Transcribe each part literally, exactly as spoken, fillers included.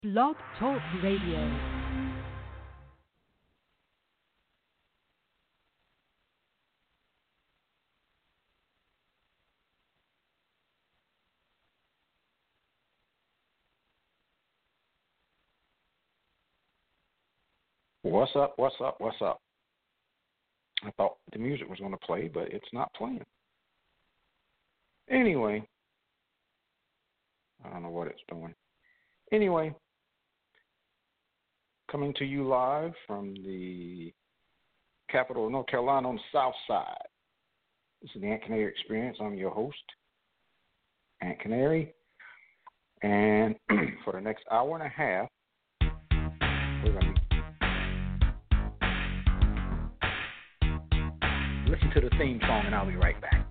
Blog Talk Radio. What's up? What's up? What's up? I thought the music was going to play, but it's not playing. Anyway, I don't know what it's doing. Anyway, coming to you live from the capital of North Carolina on the south side. This is the Ant Canary Experience. I'm your host, Ant Canary. And for the next hour and a half, we're going to listen to the theme song, and I'll be right back.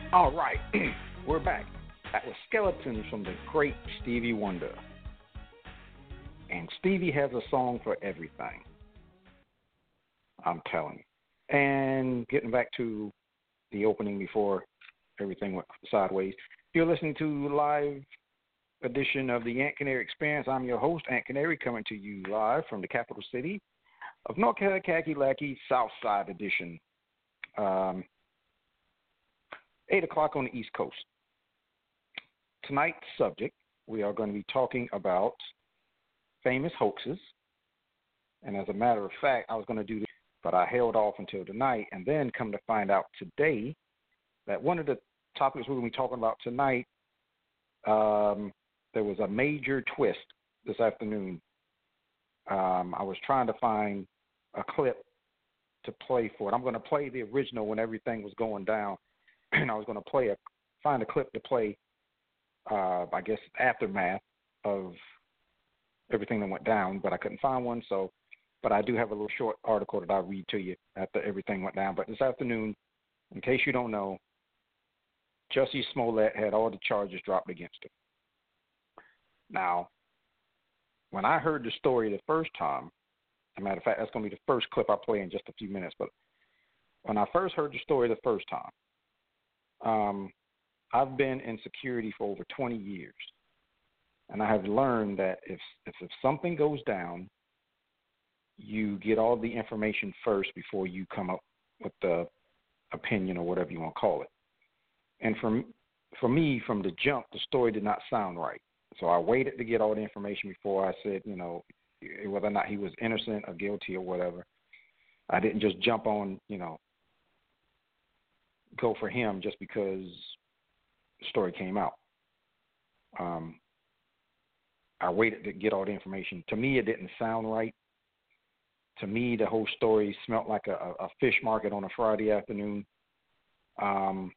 All right, we're back. That was Skeletons from the great Stevie Wonder. And Stevie has a song for everything. I'm telling you. And getting back to the opening before everything went sideways, you're listening to the live edition of the Ant Canary Experience. I'm your host, Ant Canary, coming to you live from the capital city of North Kakalaki, South Side edition. Um, eight o'clock on the East Coast. Tonight's subject, we are going to be talking about famous hoaxes. And as a matter of fact, I was going to do this, but I held off until tonight, and then come to find out today that one of the topics we're going to be talking about tonight, um, there was a major twist this afternoon. Um, I was trying to find a clip to play for it. I'm going to play the original when everything was going down, and I was going to play a find a clip to play, uh, I guess, aftermath of everything that went down, but I couldn't find one. So, but I do have a little short article that I'll read to you after everything went down. But this afternoon, in case you don't know, Jussie Smollett had all the charges dropped against him. Now, when I heard the story the first time, as a matter of fact, that's going to be the first clip I play in just a few minutes, but when I first heard the story the first time, um, I've been in security for over twenty years, and I have learned that if, if if something goes down, you get all the information first before you come up with the opinion or whatever you want to call it. And for, for me, from the jump, the story did not sound right. So I waited to get all the information before I said, you know, whether or not he was innocent or guilty or whatever. I didn't just jump on, you know, go for him just because the story came out. Um, I waited to get all the information. To me, it didn't sound right. To me, the whole story smelled like a, a fish market on a Friday afternoon. Um,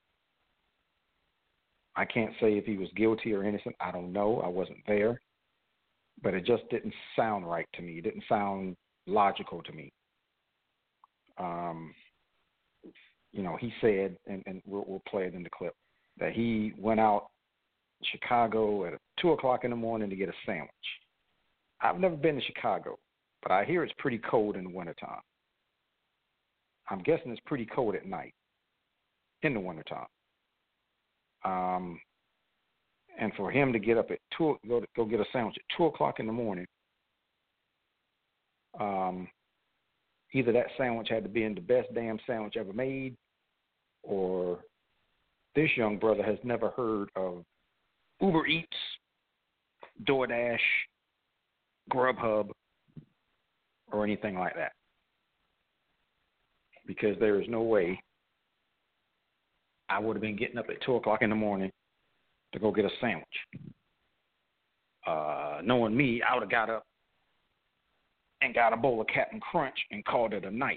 I can't say if he was guilty or innocent. I don't know. I wasn't there. But it just didn't sound right to me. It didn't sound logical to me. Um, you know, he said, and, and we'll, we'll play it in the clip, that he went out in Chicago at two o'clock in the morning to get a sandwich. I've never been to Chicago, but I hear it's pretty cold in the wintertime. I'm guessing it's pretty cold at night in the wintertime. Um, and for him to get up at two, go to, go get a sandwich at two o'clock in the morning, um, either that sandwich had to be in the best damn sandwich ever made, or this young brother has never heard of Uber Eats, DoorDash, Grubhub, or anything like that. Because there is no way I would have been getting up at two o'clock in the morning to go get a sandwich. Uh, knowing me, I would have got up and got a bowl of Captain Crunch and called it a night.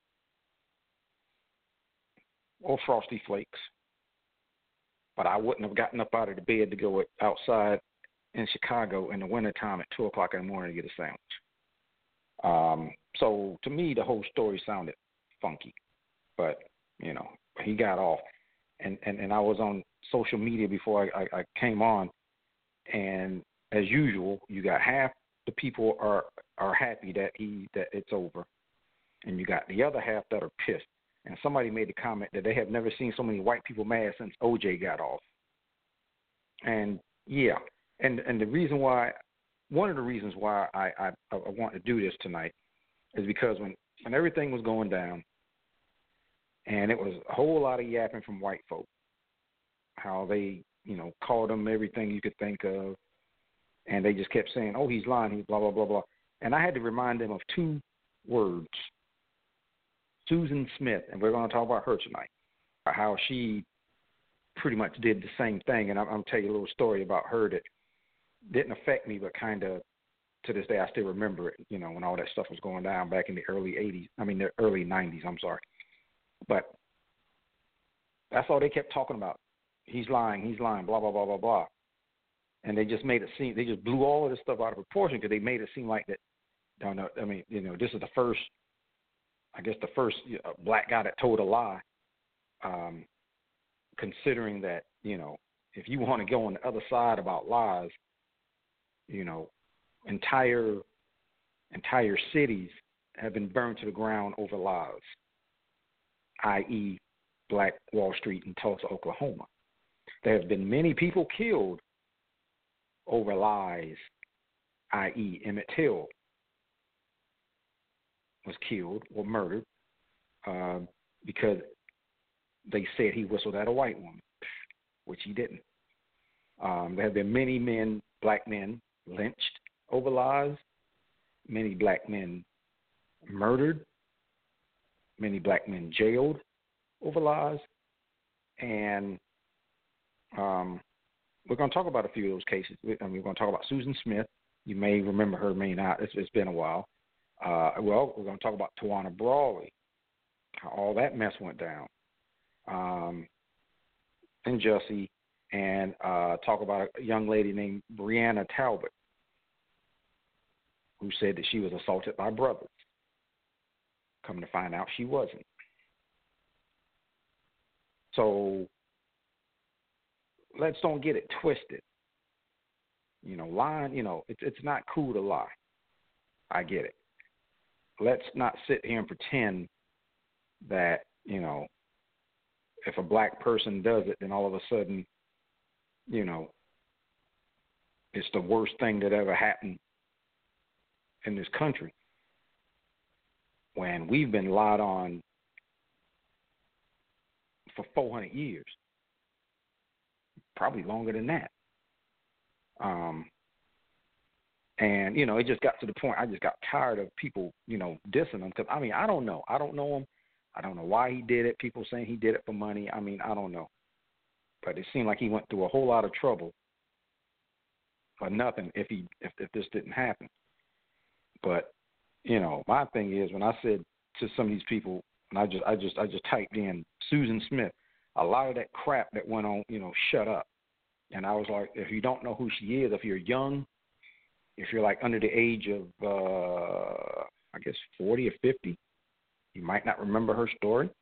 Or Frosty Flakes. But I wouldn't have gotten up out of the bed to go outside in Chicago in the wintertime at two o'clock in the morning to get a sandwich. Um, so to me, the whole story sounded funky. But, you know, he got off. And, and, and I was on social media before I, I, I came on, and as usual, you got half the people are are happy that he that it's over, and you got the other half that are pissed. And somebody made a comment that they have never seen so many white people mad since O J got off. And yeah, and and the reason why, one of the reasons why I I, I want to do this tonight is because when when everything was going down, and it was a whole lot of yapping from white folk, how they, you know, called him everything you could think of, and they just kept saying, oh, he's lying, he's blah, blah, blah, blah. And I had to remind them of two words, Susan Smith, and we're going to talk about her tonight, how she pretty much did the same thing. And I'm, I'm going to tell you a little story about her that didn't affect me, but kind of to this day I still remember it, you know, when all that stuff was going down back in the early eighties, I mean the early nineties, I'm sorry. But that's all they kept talking about. He's lying, he's lying, blah, blah, blah, blah, blah. And they just made it seem, they just blew all of this stuff out of proportion because they made it seem like that, you know, I mean, you know, this is the first, I guess the first you know, black guy that told a lie. Um, considering that, you know, if you want to go on the other side about lies, you know, entire entire cities have been burned to the ground over lies, that is. Black Wall Street in Tulsa, Oklahoma. There have been many people killed over lies, that is. Emmett Till was killed or murdered uh, because they said he whistled at a white woman, which he didn't. Um, there have been many men, black men, lynched over lies, many black men murdered, many black men jailed over lies, and um, we're going to talk about a few of those cases. I mean, we're going to talk about Susan Smith. You may remember her, may not. It's, it's been a while. Uh, well, we're going to talk about Tawana Brawley, how all that mess went down, um, and Jussie, and uh, talk about a young lady named Breonna Talbot, who said that she was assaulted by brothers. Come to find out, she wasn't. So let's don't get it twisted. You know, lying, you know, it's it's not cool to lie. I get it. Let's not sit here and pretend that, you know, if a black person does it, then all of a sudden, you know, it's the worst thing that ever happened in this country. When we've been lied on for four hundred years, probably longer than that. Um, and, you know, it just got to the point, I just got tired of people, you know, dissing him. Because, I mean, I don't know. I don't know him. I don't know why he did it. People saying he did it for money. I mean, I don't know. But it seemed like he went through a whole lot of trouble for nothing if he if, if this didn't happen. But, you know, my thing is, when I said to some of these people, and I just I just I just typed in Susan Smith, a lot of that crap that went on, you know, shut up. And I was like, if you don't know who she is, if you're young, if you're like under the age of uh, I guess forty or fifty, you might not remember her story.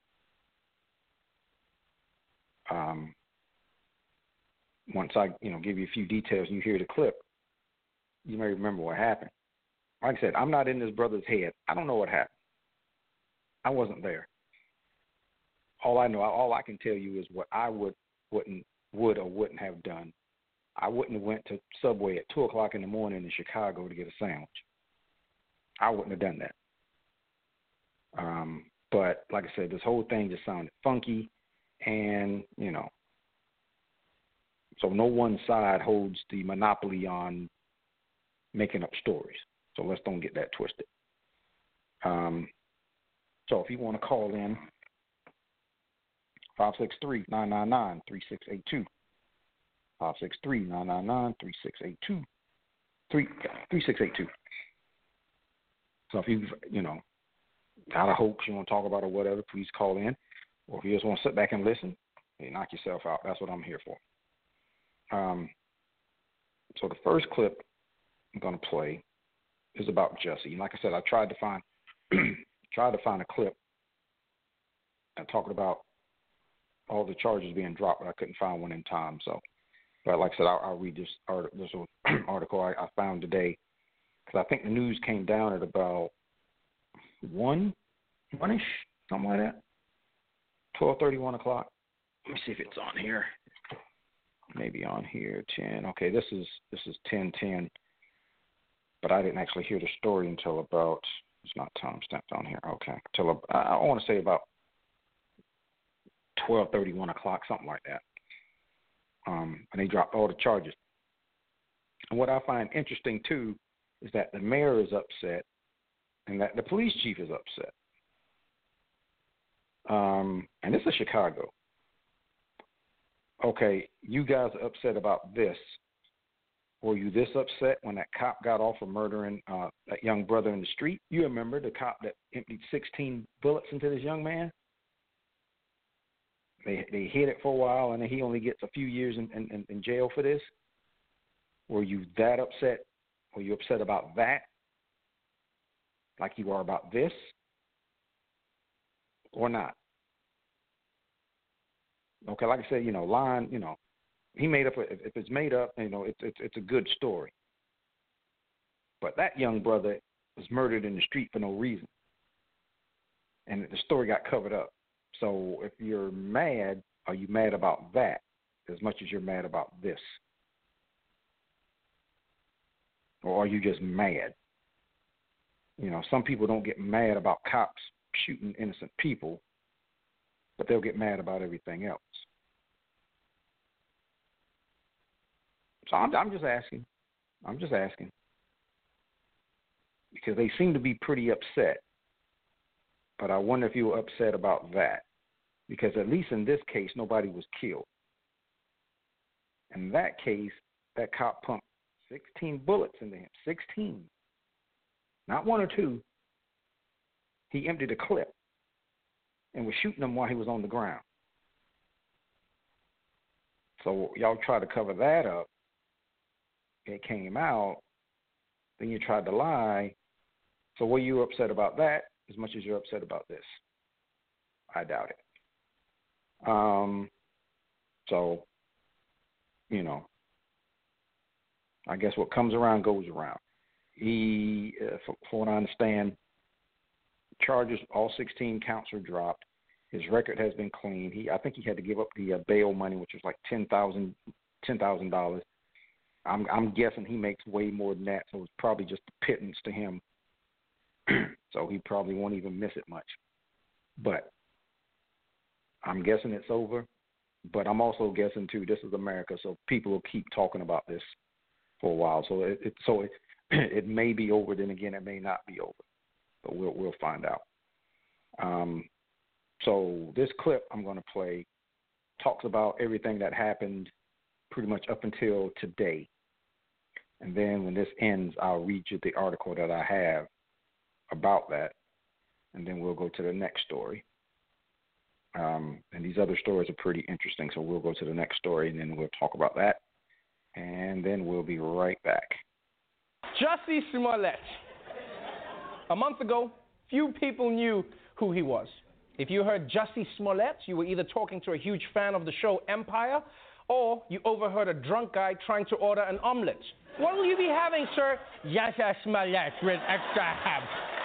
Um, once I, you know, give you a few details and you hear the clip, you may remember what happened. Like I said, I'm not in this brother's head. I don't know what happened. I wasn't there. All I know, all I can tell you is what I would, wouldn't, would or wouldn't have done. I wouldn't have went to Subway at two o'clock in the morning in Chicago to get a sandwich. I wouldn't have done that. Um, but like I said, this whole thing just sounded funky, and you know, so no one side holds the monopoly on making up stories. So let's don't get that twisted. Um, so if you want to call in, five six three, nine nine nine, three six eight two. five six three, nine nine nine, three six eight two. three six eight two. So if you've, you know, got a hoax you want to talk about or whatever, please call in. Or if you just want to sit back and listen, hey, knock yourself out. That's what I'm here for. Um, so the first clip I'm going to play is about Jussie. Like I said, I tried to find tried to find a clip and talking about all the charges being dropped, but I couldn't find one in time. So, but like I said, I'll, I'll read this article, this article I, I found today, because I think the news came down at about one, one-ish, something like that. twelve thirty, one o'clock. Let me see if it's on here. Maybe on here, ten. Okay, this is this is ten ten. But I didn't actually hear the story until about, it's not time stamped on here. Okay, until I, I want to say about twelve thirty, one o'clock, something like that. Um, and they dropped all the charges. And what I find interesting, too, is that the mayor is upset and that the police chief is upset. Um, and this is Chicago. Okay, you guys are upset about this. Were you this upset when that cop got off for murdering uh, that young brother in the street? You remember the cop that emptied sixteen bullets into this young man? They they hid it for a while, and then he only gets a few years in, in, in jail for this. Were you that upset? Were you upset about that, like you are about this, or not? Okay, like I said, you know, lying, you know, he made up. If, if it's made up, you know, it's it's it's a good story. But that young brother was murdered in the street for no reason, and the story got covered up. So if you're mad, are you mad about that as much as you're mad about this? Or are you just mad? You know, some people don't get mad about cops shooting innocent people, but they'll get mad about everything else. So I'm, I'm just asking. I'm just asking. Because they seem to be pretty upset. But I wonder if you were upset about that. Because at least in this case, nobody was killed. In that case, that cop pumped sixteen bullets into him. sixteen. Not one or two. He emptied a clip and was shooting him while he was on the ground. So y'all try to cover that up. It came out. Then you tried to lie. So were you upset about that as much as you're upset about this? I doubt it. Um. So, you know, I guess what comes around goes around. He, uh, for, for what I understand, charges, all sixteen counts are dropped. His record has been clean. He, I think he had to give up the uh, bail money, which was like ten thousand dollars. I'm, I'm guessing he makes way more than that, so it's probably just a pittance to him. So he probably won't even miss it much. But I'm guessing it's over. But I'm also guessing, too, this is America, so people will keep talking about this for a while. So it, it so it, it may be over, then again, it may not be over. But we'll we'll find out. Um, so this clip I'm going to play talks about everything that happened pretty much up until today. And then when this ends, I'll read you the article that I have about that, and then we'll go to the next story. Um, and these other stories are pretty interesting, so we'll go to the next story, and then we'll talk about that, and then we'll be right back. Jussie Smollett. A month ago, few people knew who he was. If you heard Jussie Smollett, you were either talking to a huge fan of the show Empire, or you overheard a drunk guy trying to order an omelet. What will you be having, sir? Jussie Smollett with extra ham.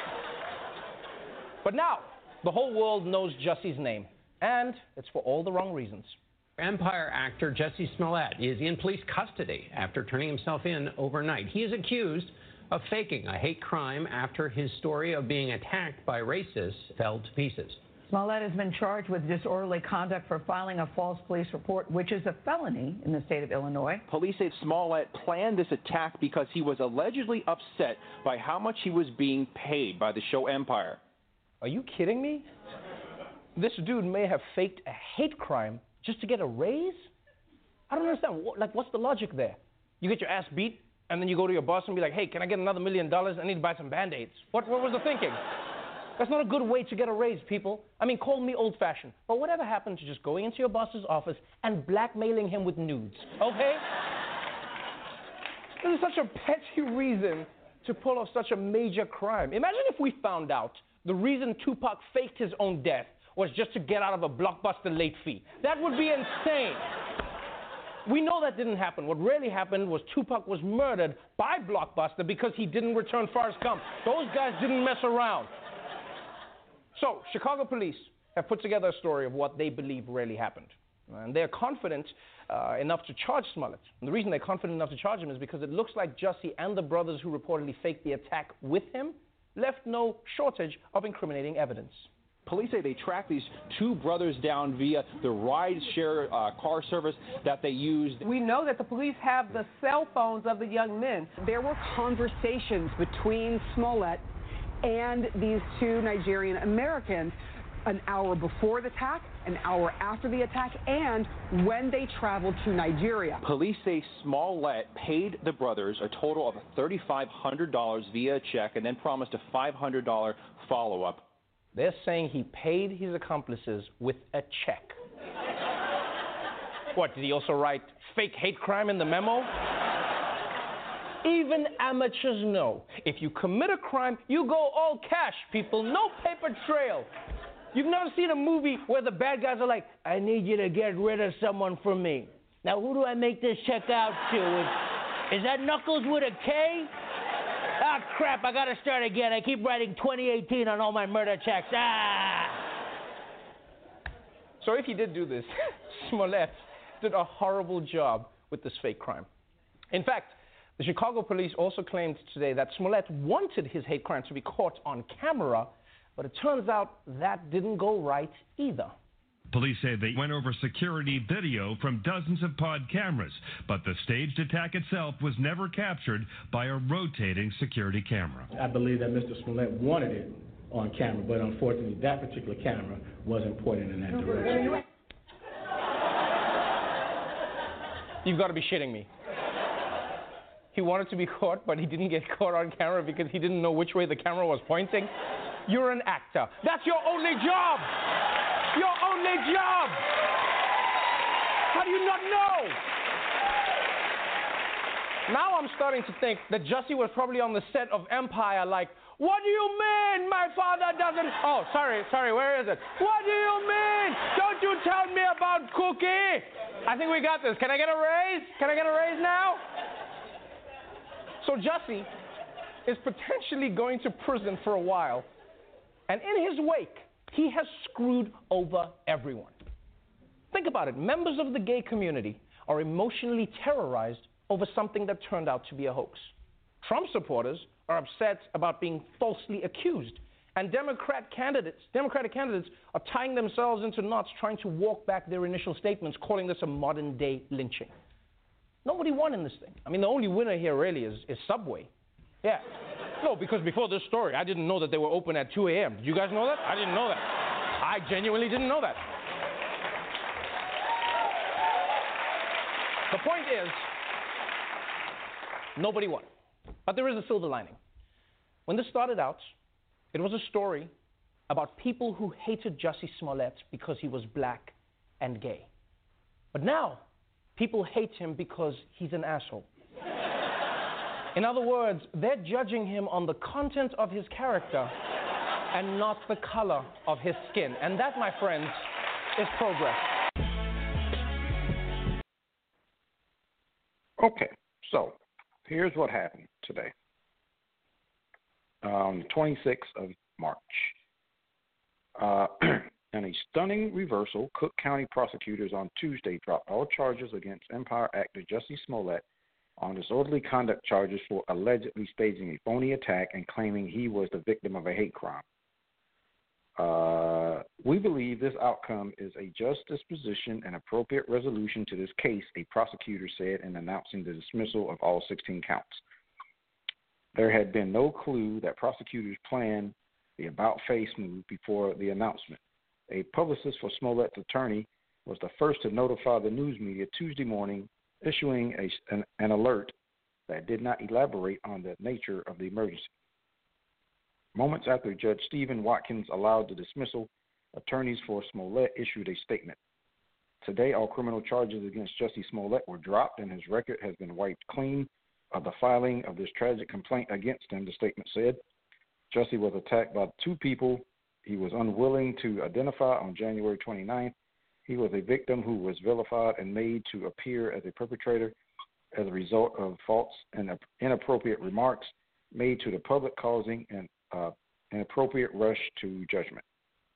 But now, the whole world knows Jussie's name, and it's for all the wrong reasons. Empire actor Jussie Smollett is in police custody after turning himself in overnight. He is accused of faking a hate crime after his story of being attacked by racists fell to pieces. Smollett has been charged with disorderly conduct for filing a false police report, which is a felony in the state of Illinois. Police say Smollett planned this attack because he was allegedly upset by how much he was being paid by the show Empire. Are you kidding me? This dude may have faked a hate crime just to get a raise? I don't understand. What, like, what's the logic there? You get your ass beat, and then you go to your boss and be like, hey, can I get another million dollars? I need to buy some Band-Aids. What, what was the thinking? That's not a good way to get a raise, people. I mean, call me old-fashioned, but whatever happened to just going into your boss's office and blackmailing him with nudes, okay? This is such a petty reason to pull off such a major crime. Imagine if we found out the reason Tupac faked his own death was just to get out of a Blockbuster late fee. That would be insane. We know that didn't happen. What really happened was Tupac was murdered by Blockbuster because he didn't return Forrest Gump. Those guys didn't mess around. So, Chicago police have put together a story of what they believe really happened. And they're confident uh, enough to charge Smollett. And the reason they're confident enough to charge him is because it looks like Jussie and the brothers who reportedly faked the attack with him left no shortage of incriminating evidence. Police say they tracked these two brothers down via the ride-share uh, car service that they used. We know that the police have the cell phones of the young men. There were conversations between Smollett and these two Nigerian Americans an hour before the attack, an hour after the attack, and when they traveled to Nigeria. Police say Smollett paid the brothers a total of three thousand five hundred dollars via a check and then promised a five hundred dollars follow-up. They're saying he paid his accomplices with a check. What, did he also write fake hate crime in the memo? Even amateurs know, if you commit a crime, you go all cash, people, no paper trail. You've never seen a movie where the bad guys are like, I need you to get rid of someone for me. Now, who do I make this check out to? Is, is that Knuckles with a K? Ah, crap, I gotta start again. I keep writing twenty eighteen on all my murder checks. Ah! So if he did do this, Smollett did a horrible job with this fake crime. In fact, the Chicago police also claimed today that Smollett wanted his hate crime to be caught on camera, but it turns out that didn't go right either. Police say they went over security video from dozens of pod cameras, but the staged attack itself was never captured by a rotating security camera. I believe that Mister Smollett wanted it on camera, but unfortunately that particular camera wasn't pointed in that direction. You've got to be shitting me. He wanted to be caught, but he didn't get caught on camera because he didn't know which way the camera was pointing. You're an actor. That's your only job! Your only job! How do you not know? Now I'm starting to think that Jussie was probably on the set of Empire like, what do you mean my father doesn't... Oh, sorry, sorry, where is it? What do you mean? Don't you tell me about Cookie? I think we got this. Can I get a raise? Can I get a raise now? So Jussie is potentially going to prison for a while, and in his wake, he has screwed over everyone. Think about it. Members of the gay community are emotionally terrorized over something that turned out to be a hoax. Trump supporters are upset about being falsely accused, and Democrat candidates, Democratic candidates are tying themselves into knots trying to walk back their initial statements, calling this a modern-day lynching. Nobody won in this thing. I mean, the only winner here really is, is Subway. Yeah. No, because before this story, I didn't know that they were open at two a.m. Did you guys know that? I didn't know that. I genuinely didn't know that. The point is, nobody won. But there is a silver lining. When this started out, it was a story about people who hated Jussie Smollett because he was black and gay. But now, people hate him because he's an asshole. In other words, they're judging him on the content of his character and not the color of his skin. And that, my friends, is progress. Okay, so here's what happened today. On the twenty-sixth of March. Uh, in a stunning reversal, Cook County prosecutors on Tuesday dropped all charges against Empire actor Jussie Smollett on disorderly conduct charges for allegedly staging a phony attack and claiming he was the victim of a hate crime. Uh, we believe this outcome is a just disposition and appropriate resolution to this case, a prosecutor said in announcing the dismissal of all sixteen counts. There had been no clue that prosecutors planned the about-face move before the announcement. A publicist for Smollett's attorney was the first to notify the news media Tuesday morning, issuing a, an, an alert that did not elaborate on the nature of the emergency. Moments after Judge Stephen Watkins allowed the dismissal, attorneys for Smollett issued a statement. Today, all criminal charges against Jussie Smollett were dropped and his record has been wiped clean of the filing of this tragic complaint against him, the statement said. Jussie was attacked by two people he was unwilling to identify on January twenty-ninth. He was a victim who was vilified and made to appear as a perpetrator as a result of false and inappropriate remarks made to the public, causing an uh, inappropriate rush to judgment.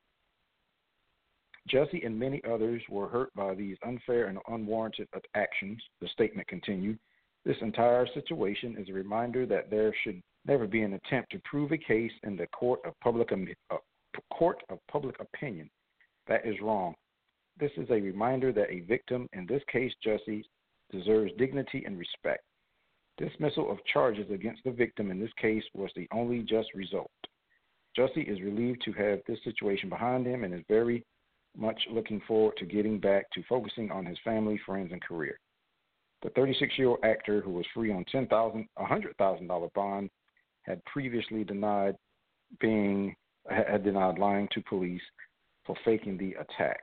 Jussie and many others were hurt by these unfair and unwarranted actions, the statement continued. This entire situation is a reminder that there should never be an attempt to prove a case in the court of public uh, court of public opinion. That is wrong. This is a reminder that a victim, in this case Jussie, deserves dignity and respect. Dismissal of charges against the victim in this case was the only just result. Jussie is relieved to have this situation behind him and is very much looking forward to getting back to focusing on his family, friends, and career. The thirty-six-year-old actor, who was free on ten thousand dollars, one hundred thousand dollars bond, had previously denied being had denied lying to police for faking the attack.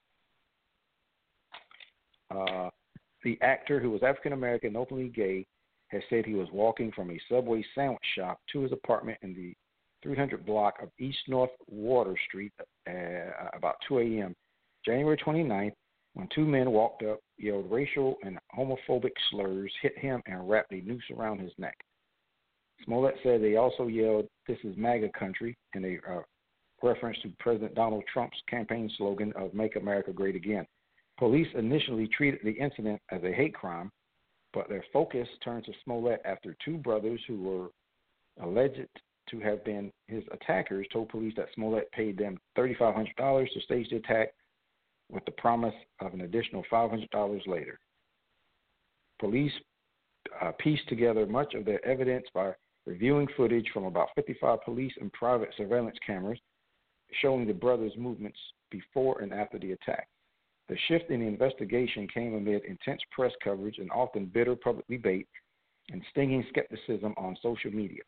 Uh, the actor, who was African American and openly gay, has said he was walking from a Subway sandwich shop to his apartment in the three hundred block of East North Water Street uh, about two a.m. January twenty-ninth, when two men walked up, yelled racial and homophobic slurs, hit him, and wrapped a noose around his neck. Smollett said they also yelled, "This is MAGA country," in a uh, reference to President Donald Trump's campaign slogan of "Make America Great Again." Police initially treated the incident as a hate crime, but their focus turned to Smollett after two brothers who were alleged to have been his attackers told police that Smollett paid them three thousand five hundred dollars to stage the attack with the promise of an additional five hundred dollars later. Police uh, pieced together much of their evidence by reviewing footage from about fifty-five police and private surveillance cameras showing the brothers' movements before and after the attack. The shift in the investigation came amid intense press coverage and often bitter public debate and stinging skepticism on social media.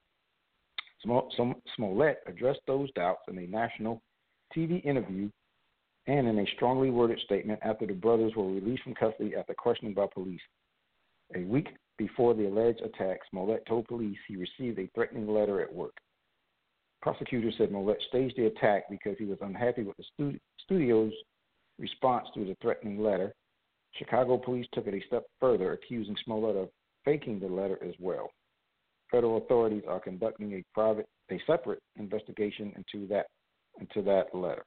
Smollett addressed those doubts in a national T V interview and in a strongly worded statement after the brothers were released from custody after questioning by police. A week before the alleged attack, Smollett told police he received a threatening letter at work. Prosecutors said Smollett staged the attack because he was unhappy with the studi- studio's response to the threatening letter. Chicago police took it a step further, accusing Smollett of faking the letter as well. Federal authorities are conducting a private, a separate investigation into that into that letter.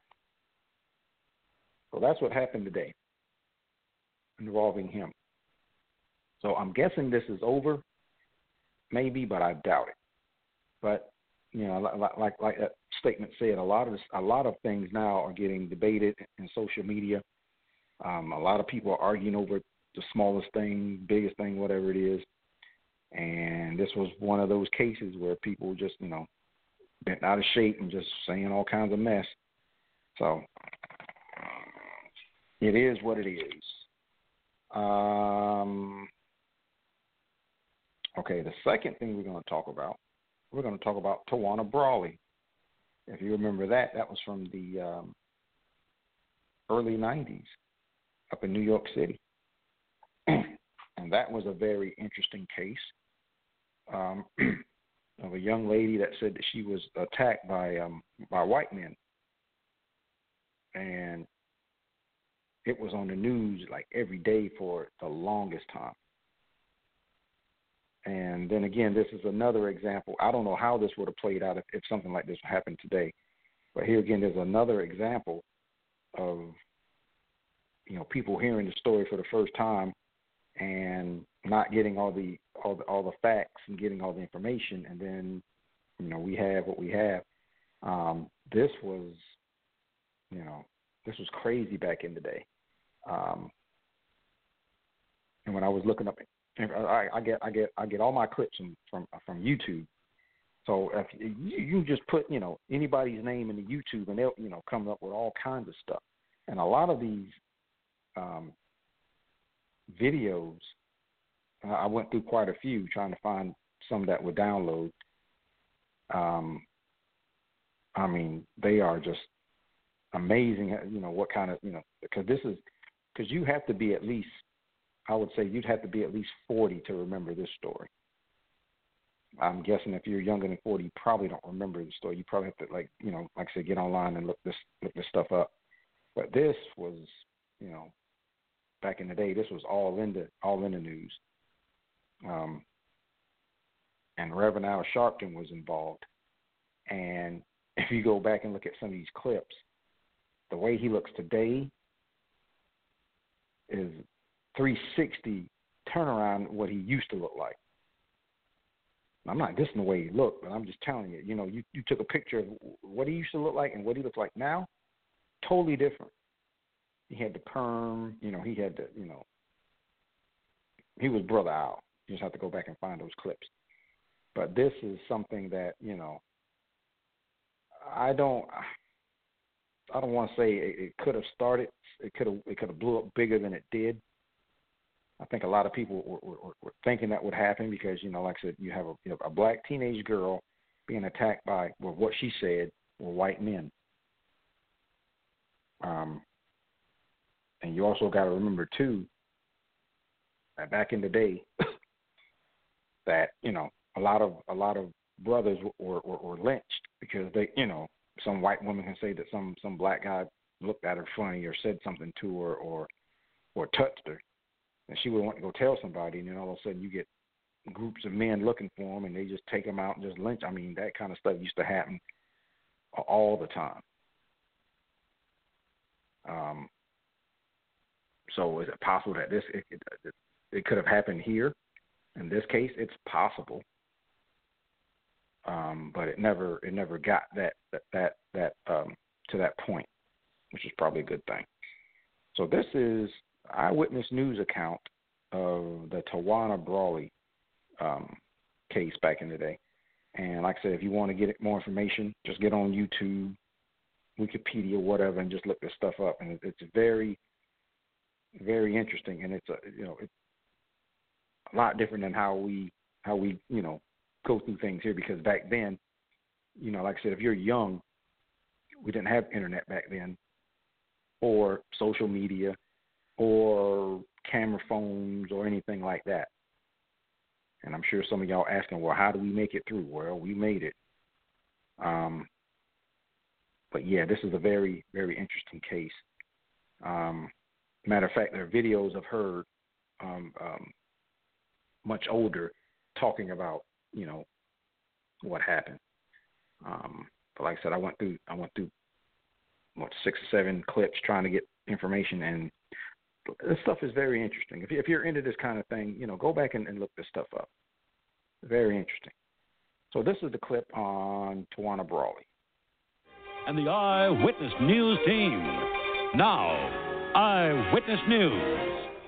So that's what happened today involving him. So I'm guessing this is over, maybe, but I doubt it. But you know, like like, like that statement said, a lot of this, a lot of things now are getting debated in social media. Um, a lot of people are arguing over the smallest thing, biggest thing, whatever it is. And this was one of those cases where people just, you know, bent out of shape and just saying all kinds of mess. So it is what it is. Um, okay, the second thing we're going to talk about, we're going to talk about Tawana Brawley. If you remember that, that was from the um, early nineties up in New York City. And that was a very interesting case um, of a young lady that said that she was attacked by um, by white men. And it was on the news like every day for the longest time. And then again, this is another example. I don't know how this would have played out if, if something like this happened today. But here again, there's another example of, you know, people hearing the story for the first time and not getting all the all the all the facts and getting all the information, and then, you know, we have what we have. Um, this was, you know, this was crazy back in the day. Um, and when I was looking up, I, I get I get I get all my clips from from, from YouTube. So if you, you just put, you know, anybody's name into YouTube, and they'll, you know, come up with all kinds of stuff. And a lot of these um, videos, uh, I went through quite a few trying to find some that would download. Um, I mean, they are just amazing. You know, what kind of, you know, because this is, because you have to be at least, I would say you'd have to be at least forty to remember this story. I'm guessing if you're younger than forty, you probably don't remember the story. You probably have to, like, you know, like I said, get online and look this look this stuff up. But this was, you know, back in the day, this was all in the all in the news. Um, and Reverend Al Sharpton was involved. And if you go back and look at some of these clips, the way he looks today is three sixty turnaround what he used to look like. I'm not dissing the way he looked, but I'm just telling you, you know, you, you took a picture of what he used to look like and what he looks like now, totally different. He had the perm, you know, he had the, you know, he was Brother Al. You just have to go back and find those clips. But this is something that, you know, I don't, I don't want to say it, it could have started, it could have, it could have blew up bigger than it did. I think a lot of people were, were, were thinking that would happen because, you know, like I said, you have a, you have a black teenage girl being attacked by, well, what she said were white men. Um, and you also got to remember, too, that back in the day, that, you know, a lot of a lot of brothers were, were, were lynched because they, you know, some white woman can say that some, some black guy looked at her funny or said something to her or or touched her, and she would want to go tell somebody, and then all of a sudden you get groups of men looking for them, and they just take them out and just lynch. I mean, that kind of stuff used to happen all the time. Um, so is it possible that this it, it, it could have happened here? In this case, it's possible, um, but it never it never got that that that, that um, to that point, which is probably a good thing. So this is eyewitness news account of the Tawana Brawley um, case back in the day. And like I said, if you want to get more information, just get on YouTube, Wikipedia, whatever, and just look this stuff up. And it's very, very interesting. And it's a, you know, it's a lot different than how we, how we, you know, go through things here. Because back then, you know, like I said, if you're young, we didn't have internet back then, or social media, or camera phones, or anything like that. And I'm sure some of y'all asking, well, how do we make it through? Well, we made it. Um, but, yeah, this is a very, very interesting case. Um, matter of fact, there are videos of her um, um, much older talking about, you know, what happened. Um, but like I said, I went through, I went through, what, six or seven clips trying to get information, and this stuff is very interesting. If, you, if you're into this kind of thing, you know, go back and, and look this stuff up. Very interesting. So this is the clip on Tawana Brawley. And the Eyewitness News team. Now, Eyewitness News.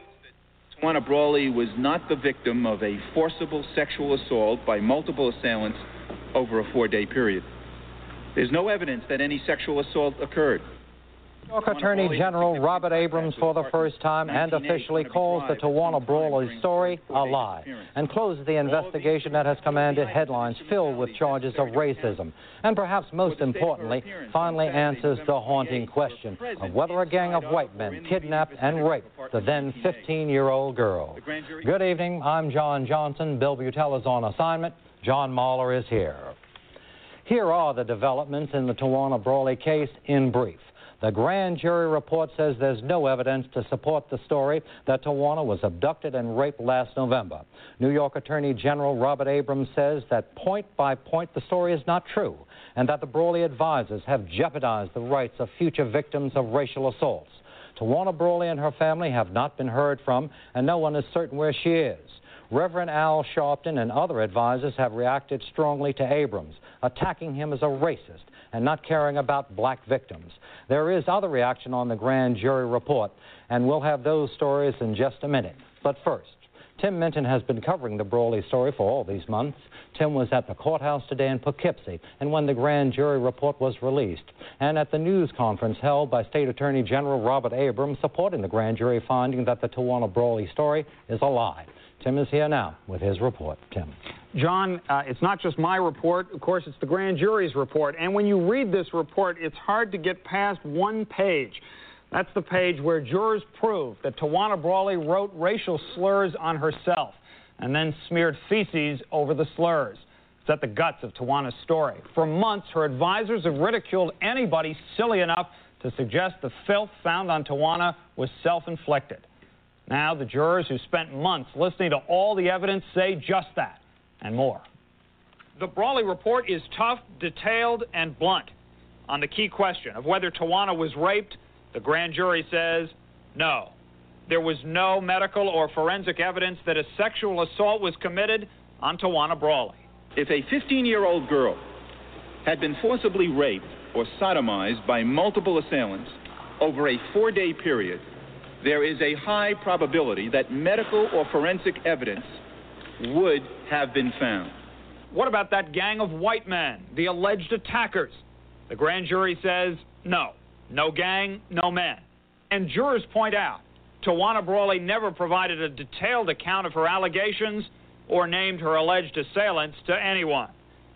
Tawana Brawley was not the victim of a forcible sexual assault by multiple assailants over a four-day period. There's no evidence that any sexual assault occurred. New York Attorney General Robert Abrams, for the first time and officially, calls the Tawana Brawley story a lie and closes the investigation that has commanded headlines filled with charges of racism. And perhaps most importantly, finally answers the haunting question of whether a gang of white men kidnapped and raped the then fifteen-year-old girl. Good evening. I'm John Johnson. Bill Butell is on assignment. John Mahler is here. Here are the developments in the Tawana Brawley case in brief. The grand jury report says there's no evidence to support the story that Tawana was abducted and raped last November. New York Attorney General Robert Abrams says that point by point the story is not true and that the Brawley advisors have jeopardized the rights of future victims of racial assaults. Tawana Brawley and her family have not been heard from, and no one is certain where she is. Reverend Al Sharpton and other advisors have reacted strongly to Abrams, attacking him as a racist and not caring about black victims. There is other reaction on the grand jury report, and we'll have those stories in just a minute. But first, Tim Minton has been covering the Brawley story for all these months. Tim was at the courthouse today in Poughkeepsie, and when the grand jury report was released, and at the news conference held by State Attorney General Robert Abrams supporting the grand jury finding that the Tawana Brawley story is a lie. Tim is here now with his report. Tim. John, uh, it's not just my report. Of course, it's the grand jury's report. And when you read this report, it's hard to get past one page. That's the page where jurors prove that Tawana Brawley wrote racial slurs on herself and then smeared feces over the slurs. It's at the guts of Tawana's story. For months, her advisors have ridiculed anybody silly enough to suggest the filth found on Tawana was self-inflicted. Now, the jurors who spent months listening to all the evidence say just that and more. The Brawley report is tough, detailed, and blunt. On the key question of whether Tawana was raped, the grand jury says no. There was no medical or forensic evidence that a sexual assault was committed on Tawana Brawley. If a fifteen-year-old girl had been forcibly raped or sodomized by multiple assailants over a four-day period, there is a high probability that medical or forensic evidence would have been found. What about that gang of white men, the alleged attackers? The grand jury says no. No gang, no men. And jurors point out Tawana Brawley never provided a detailed account of her allegations or named her alleged assailants to anyone.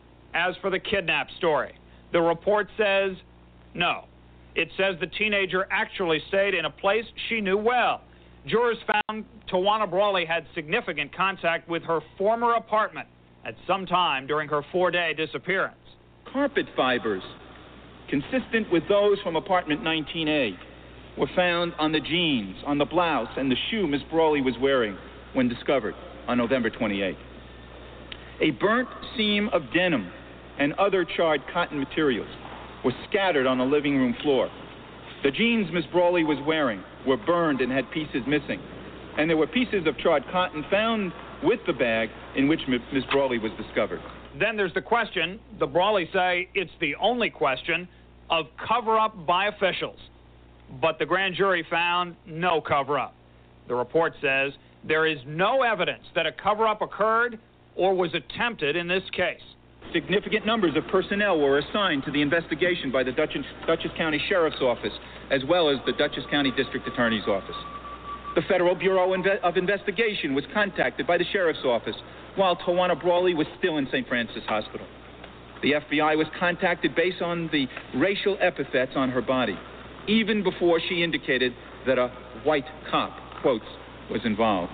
As for the kidnap story, the report says no. It says the teenager actually stayed in a place she knew well. Jurors found Tawana Brawley had significant contact with her former apartment at some time during her four-day disappearance. Carpet fibers, consistent with those from apartment nineteen A, were found on the jeans, on the blouse, and the shoe Miss Brawley was wearing when discovered on November twenty-eighth. A burnt seam of denim and other charred cotton materials were scattered on the living room floor. The jeans Miss Brawley was wearing were burned and had pieces missing, and there were pieces of charred cotton found with the bag in which Miss Brawley was discovered. Then there's the question, the Brawleys say it's the only question, of cover-up by officials. But the grand jury found no cover-up. The report says there is no evidence that a cover-up occurred or was attempted in this case. Significant numbers of personnel were assigned to the investigation by the Dutchess, Dutchess County Sheriff's Office, as well as the Dutchess County District Attorney's Office. The Federal Bureau of Investigation was contacted by the Sheriff's Office while Tawana Brawley was still in Saint Francis Hospital. The F B I was contacted based on the racial epithets on her body, even before she indicated that a white cop, quotes, was involved.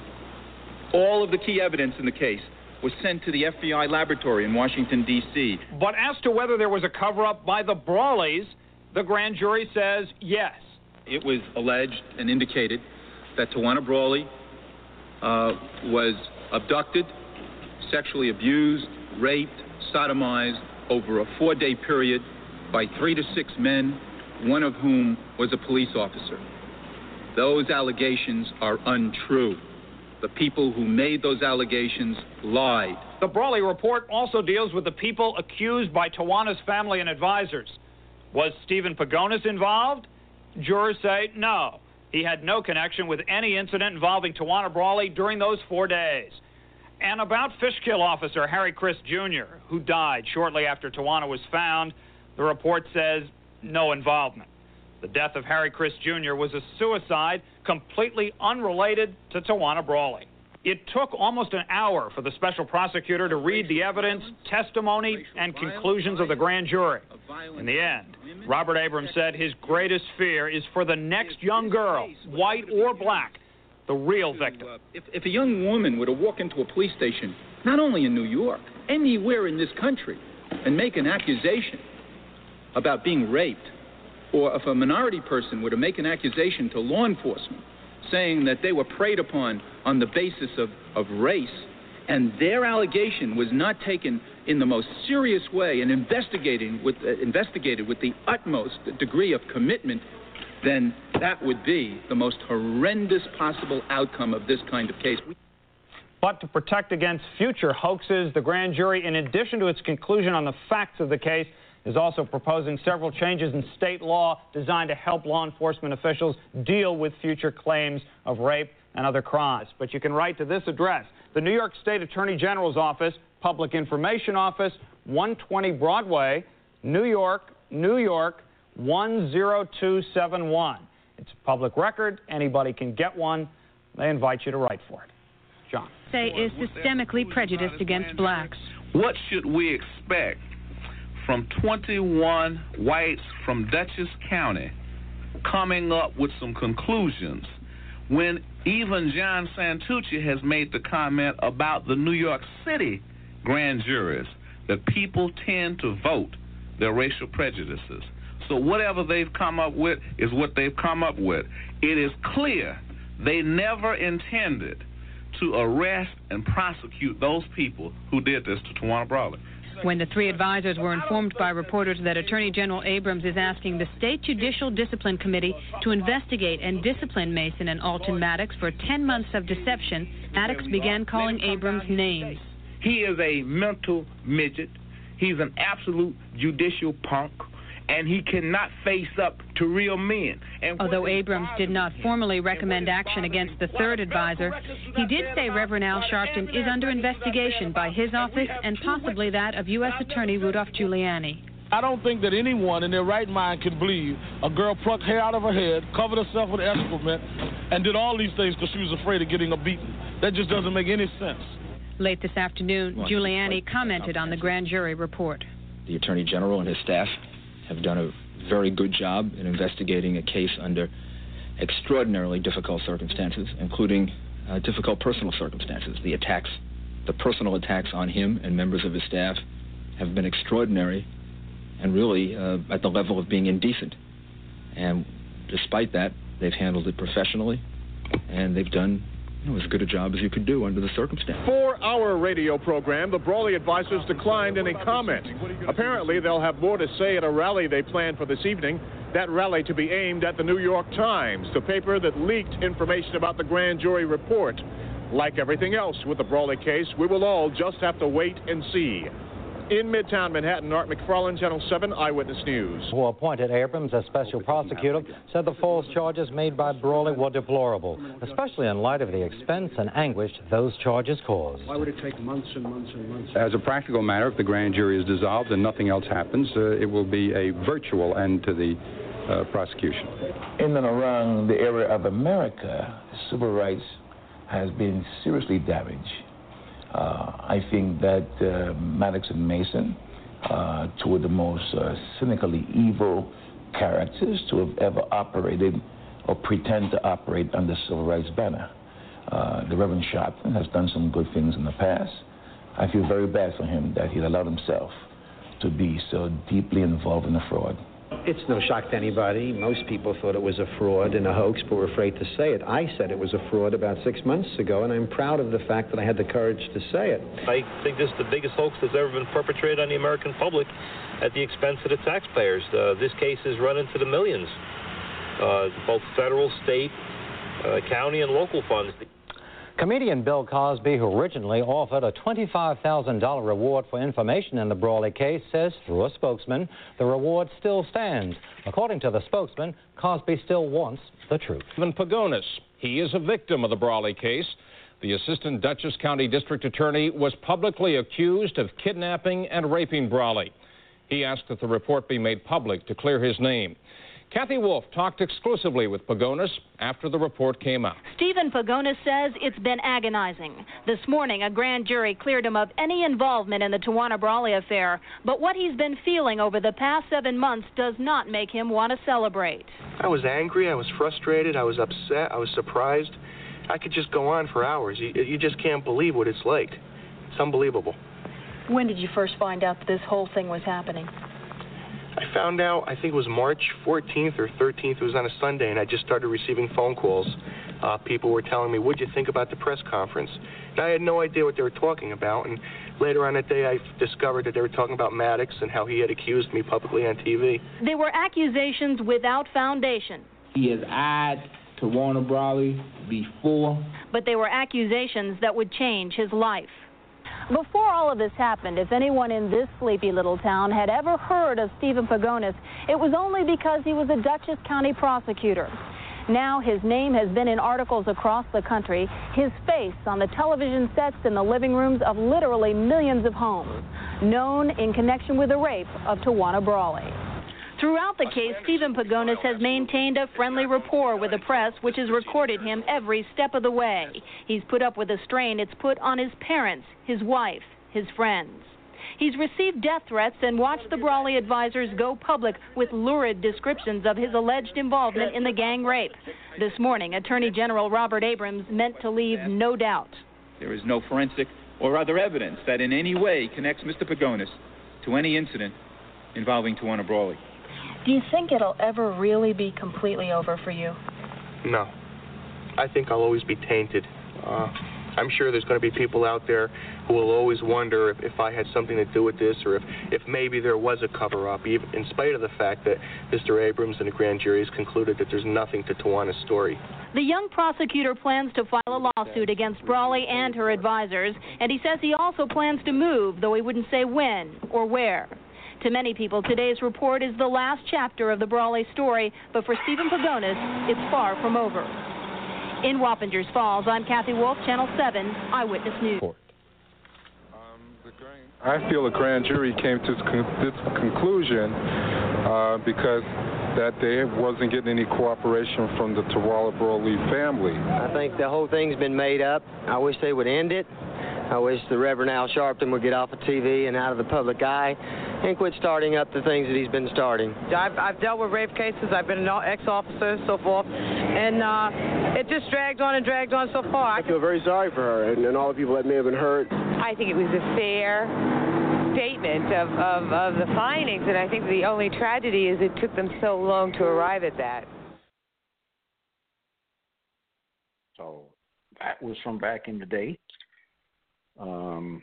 All of the key evidence in the case was sent to the F B I laboratory in Washington, D C But as to whether there was a cover-up by the Brawleys, the grand jury says yes. It was alleged and indicated that Tawana Brawley uh, was abducted, sexually abused, raped, sodomized over a four-day period by three to six men, one of whom was a police officer. Those allegations are untrue. The people who made those allegations lied. The Brawley report also deals with the people accused by Tawana's family and advisors. Was Stephen Pagonis involved? Jurors say no. He had no connection with any incident involving Tawana Brawley during those four days. And about Fishkill officer Harry Chris Junior, who died shortly after Tawana was found, the report says no involvement. The death of Harry Chris Junior was a suicide completely unrelated to Tawana Brawley. It took almost an hour for the special prosecutor to read the evidence, testimony, and conclusions of the grand jury. In the end, Robert Abrams said his greatest fear is for the next young girl, white or black, the real victim. If, if a young woman were to walk into a police station, not only in New York, anywhere in this country, and make an accusation about being raped, or if a minority person were to make an accusation to law enforcement saying that they were preyed upon on the basis of, of race, and their allegation was not taken in the most serious way and investigating with, uh, investigated with the utmost degree of commitment, then that would be the most horrendous possible outcome of this kind of case. But to protect against future hoaxes, the grand jury, in addition to its conclusion on the facts of the case, is also proposing several changes in state law designed to help law enforcement officials deal with future claims of rape and other crimes. But you can write to this address, the New York State Attorney General's Office, Public Information Office, one twenty Broadway, New York, New York, one zero two seven one. It's a public record. Anybody can get one. They invite you to write for it. John. Say is systemically prejudiced against blacks. What should we expect from twenty-one whites from Dutchess County coming up with some conclusions when even John Santucci has made the comment about the New York City grand juries that people tend to vote their racial prejudices? So whatever they've come up with is what they've come up with. It is clear they never intended to arrest and prosecute those people who did this to Tawana Brawley. When the three advisors were informed by reporters that Attorney General Abrams is asking the State Judicial Discipline Committee to investigate and discipline Mason and Alton Maddox for ten months of deception, Maddox began calling Abrams names. He is a mental midget. He's an absolute judicial punk, and he cannot face up to real men. And although Abrams did not formally recommend action against the third advisor, he did say Reverend Al Sharpton is under investigation by his office and possibly that of U S Attorney Rudolph Giuliani. I don't think that anyone in their right mind can believe a girl plucked hair out of her head, covered herself with excrement, and did all these things because she was afraid of getting a beating. That just doesn't make any sense. Late this afternoon, Giuliani commented on the grand jury report. The Attorney General and his staff have done a very good job in investigating a case under extraordinarily difficult circumstances, including uh, difficult personal circumstances, the attacks, the personal attacks on him and members of his staff have been extraordinary and really uh, at the level of being indecent. And despite that, they've handled it professionally, and they've done you know, as good a job as you could do under the circumstances. For our radio program, the Brawley advisors declined any comment. Apparently, they'll have more to say at a rally they planned for this evening. That rally to be aimed at the New York Times, the paper that leaked information about the grand jury report. Like everything else with the Brawley case, we will all just have to wait and see. In Midtown Manhattan, Art McFarland, Channel seven Eyewitness News. Who appointed Abrams as special prosecutor said the false charges made by Brawley were deplorable, especially in light of the expense and anguish those charges caused. Why would it take months and months and months? As a practical matter, if the grand jury is dissolved and nothing else happens, uh, it will be a virtual end to the uh, prosecution. In and around the area of America, civil rights has been seriously damaged. Uh, I think that uh, Maddox and Mason, uh, two of the most uh, cynically evil characters to have ever operated or pretend to operate under civil rights banner. Uh, the Reverend Sharpton has done some good things in the past. I feel very bad for him that he allowed himself to be so deeply involved in the fraud. It's no shock to anybody. Most people thought it was a fraud and a hoax, but were afraid to say it. I said it was a fraud about six months ago, and I'm proud of the fact that I had the courage to say it. I think this is the biggest hoax that's ever been perpetrated on the American public at the expense of the taxpayers. Uh, this case is run into the millions, uh, both federal, state, uh, county, and local funds. Comedian Bill Cosby, who originally offered a twenty-five thousand dollar reward for information in the Brawley case, says through a spokesman the reward still stands. According to the spokesman, Cosby still wants the truth. Stephen Pagonis, he is a victim of the Brawley case. The assistant Dutchess County District Attorney was publicly accused of kidnapping and raping Brawley. He asked that the report be made public to clear his name. Kathy Wolf talked exclusively with Pagonis after the report came out. Stephen Pagonis says it's been agonizing. This morning, a grand jury cleared him of any involvement in the Tawana Brawley affair, but what he's been feeling over the past seven months does not make him want to celebrate. I was angry, I was frustrated, I was upset, I was surprised. I could just go on for hours. You, you just can't believe what it's like. It's unbelievable. When did you first find out that this whole thing was happening? I found out, I think it was March fourteenth or thirteenth. It was on a Sunday, and I just started receiving phone calls. Uh, people were telling me, what'd you think about the press conference? And I had no idea what they were talking about. And later on that day, I discovered that they were talking about Maddox and how he had accused me publicly on T V. They were accusations without foundation. He has eyed Tawana Brawley before. But they were accusations that would change his life. Before all of this happened, if anyone in this sleepy little town had ever heard of Stephen Pagonis, it was only because he was a Dutchess County prosecutor. Now his name has been in articles across the country, his face on the television sets in the living rooms of literally millions of homes, known in connection with the rape of Tawana Brawley. Throughout the case, Stephen Pagonis has maintained a friendly rapport with the press, which has recorded him every step of the way. He's put up with the strain it's put on his parents, his wife, his friends. He's received death threats and watched the Brawley advisors go public with lurid descriptions of his alleged involvement in the gang rape. This morning, Attorney General Robert Abrams meant to leave no doubt. There is no forensic or other evidence that in any way connects Mister Pagonis to any incident involving Tawana Brawley. Do you think it'll ever really be completely over for you? No. I think I'll always be tainted. Uh, I'm sure there's going to be people out there who will always wonder if, if I had something to do with this, or if, if maybe there was a cover-up, even in spite of the fact that Mister Abrams and the grand jury has concluded that there's nothing to Tawana's story. The young prosecutor plans to file a lawsuit against Brawley and her advisors, and he says he also plans to move, though he wouldn't say when or where. To many people, today's report is the last chapter of the Brawley story, but for Stephen Pagonis, it's far from over. In Wappingers Falls, I'm Kathy Wolf, Channel seven Eyewitness News. I feel the grand jury came to this conclusion uh, because that they wasn't getting any cooperation from the Tawana Brawley family. I think the whole thing's been made up. I wish they would end it. I wish the Reverend Al Sharpton would get off of T V and out of the public eye and quit starting up the things that he's been starting. I've, I've dealt with rape cases. I've been an ex-officer and so forth. And uh, it just dragged on and dragged on so far. I feel very sorry for her and, and all the people that may have been hurt. I think it was a fair statement of, of, of the findings, and I think the only tragedy is it took them so long to arrive at that. So that was from back in the day. Um,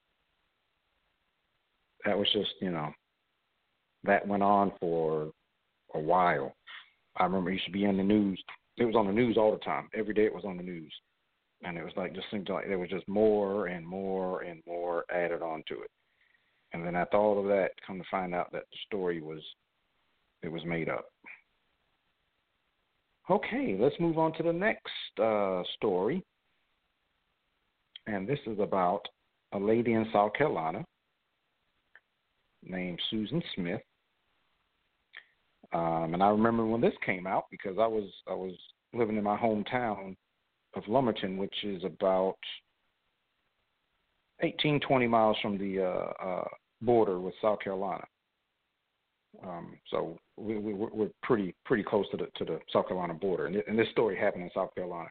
that was just, you know, that went on for a while. I remember it used to be in the news. It was on the news all the time. Every day it was on the news. And it was like, just seemed like there was just more and more and more added on to it. And then after all of that, come to find out that the story was, it was made up. Okay, let's move on to the next uh, story. And this is about a lady in South Carolina named Susan Smith. Um, and I remember when this came out because I was I was living in my hometown of Lumberton, which is about eighteen, twenty miles from the uh, uh, border with South Carolina. Um, so we, we, we're pretty pretty close to the to the South Carolina border, and, and this story happened in South Carolina.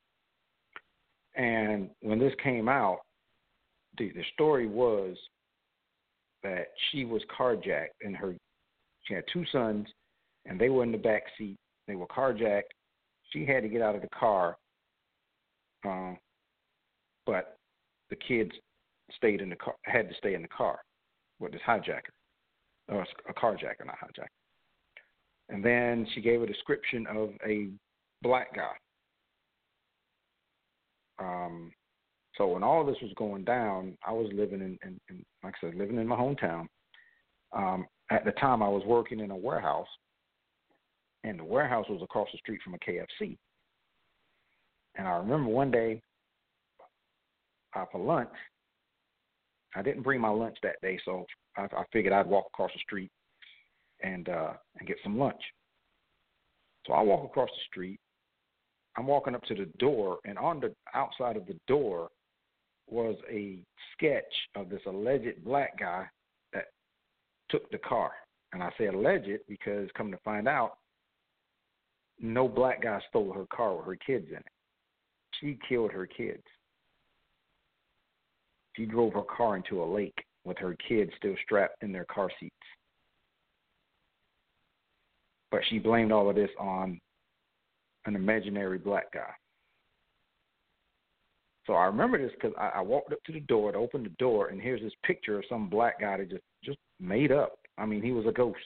And when this came out, the, the story was that she was carjacked, and her she had two sons, and they were in the back seat. They were carjacked. She had to get out of the car, um, but the kids stayed in the car. Had to stay in the car with this hijacker, or a carjacker, not hijacker. And then she gave a description of a black guy. Um, so when all of this was going down, I was living in, in, in like I said, living in my hometown. Um, at the time, I was working in a warehouse, and the warehouse was across the street from a K F C. And I remember one day, uh, for lunch, I didn't bring my lunch that day, so I, I figured I'd walk across the street and uh, and get some lunch. So I walk across the street. I'm walking up to the door, and on the outside of the door was a sketch of this alleged black guy that took the car. And I say alleged because, come to find out, no black guy stole her car with her kids in it. She killed her kids. She drove her car into a lake with her kids still strapped in their car seats. But she blamed all of this on an imaginary black guy. So I remember this because I, I walked up to the door, to open the door, and here's this picture of some black guy that just, just made up. I mean, he was a ghost.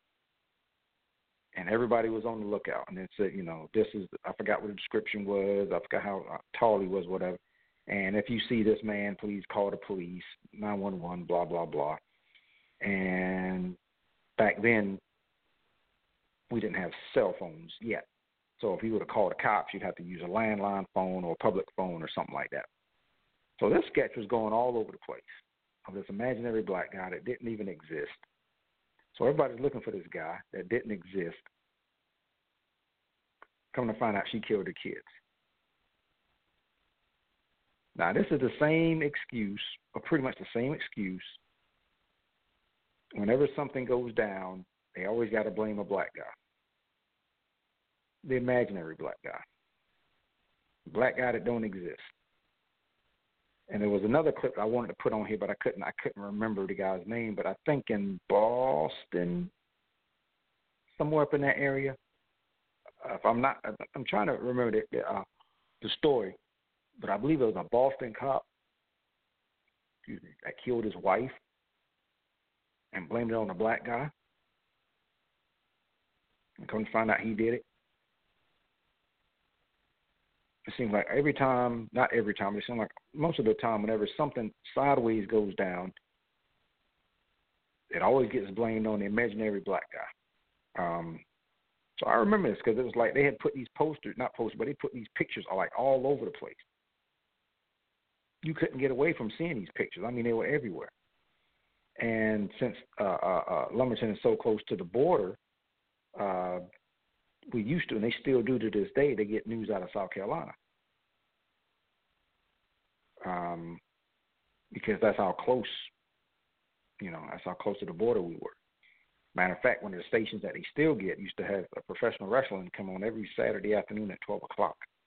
And everybody was on the lookout. And it said, you know, this is, I forgot what the description was. I forgot how tall he was, whatever. And if you see this man, please call the police, nine one one, blah, blah, blah. And back then, we didn't have cell phones yet. So if you would have called the cops, you'd have to use a landline phone or a public phone or something like that. So this sketch was going all over the place of this imaginary black guy that didn't even exist. So everybody's looking for this guy that didn't exist. Come to find out, she killed her kids. Now, this is the same excuse, or pretty much the same excuse. Whenever something goes down, they always got to blame a black guy. The imaginary black guy. Black guy that don't exist. And there was another clip I wanted to put on here, but I couldn't. I couldn't remember the guy's name. But I think in Boston, somewhere up in that area. Uh, if I'm not, I'm trying to remember the uh, the story. But I believe it was a Boston cop, excuse me, that killed his wife and blamed it on a black guy. And come to find out he did it. It seems like every time, not every time, but it seems like most of the time whenever something sideways goes down, it always gets blamed on the imaginary black guy. Um, so I remember this because it was like they had put these posters, not posters, but they put these pictures like all over the place. You couldn't get away from seeing these pictures. I mean, they were everywhere. And since uh, uh, uh, Lumberton is so close to the border, uh, we used to, and they still do to this day, they get news out of South Carolina. Um, because that's how close, you know, that's how close to the border we were. Matter of fact, one of the stations that they still get used to have a professional wrestling come on every Saturday afternoon at twelve o'clock.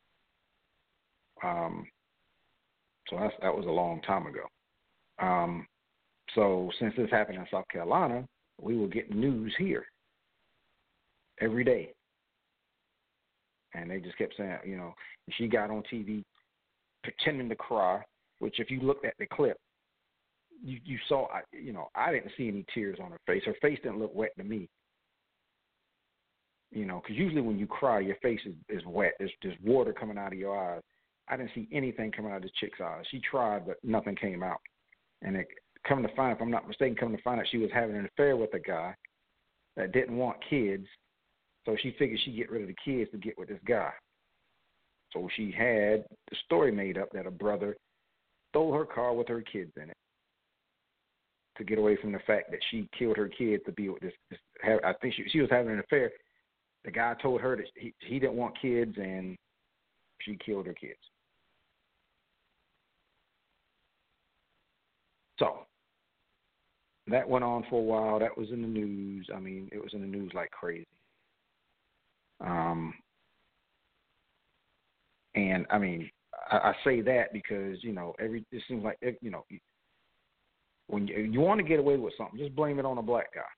Um, so that's, that was a long time ago. Um, so since this happened in South Carolina, we were getting news here every day. And they just kept saying, you know, she got on T V pretending to cry, which if you looked at the clip, you, you saw, you know, I didn't see any tears on her face. Her face didn't look wet to me. You know, because usually when you cry, your face is, is wet. There's, there's water coming out of your eyes. I didn't see anything coming out of this chick's eyes. She tried, but nothing came out. And it, come to find, if I'm not mistaken, come to find out she was having an affair with a guy that didn't want kids. So she figured she'd get rid of the kids to get with this guy. So she had the story made up that a brother stole her car with her kids in it to get away from the fact that she killed her kids to be with this. this I think she, she was having an affair. The guy told her that he, he didn't want kids, and she killed her kids. So that went on for a while. That was in the news. I mean, it was in the news like crazy. Um, and I mean, I, I say that because, you know, every it seems like, you know, when you, you want to get away with something, just blame it on a black guy.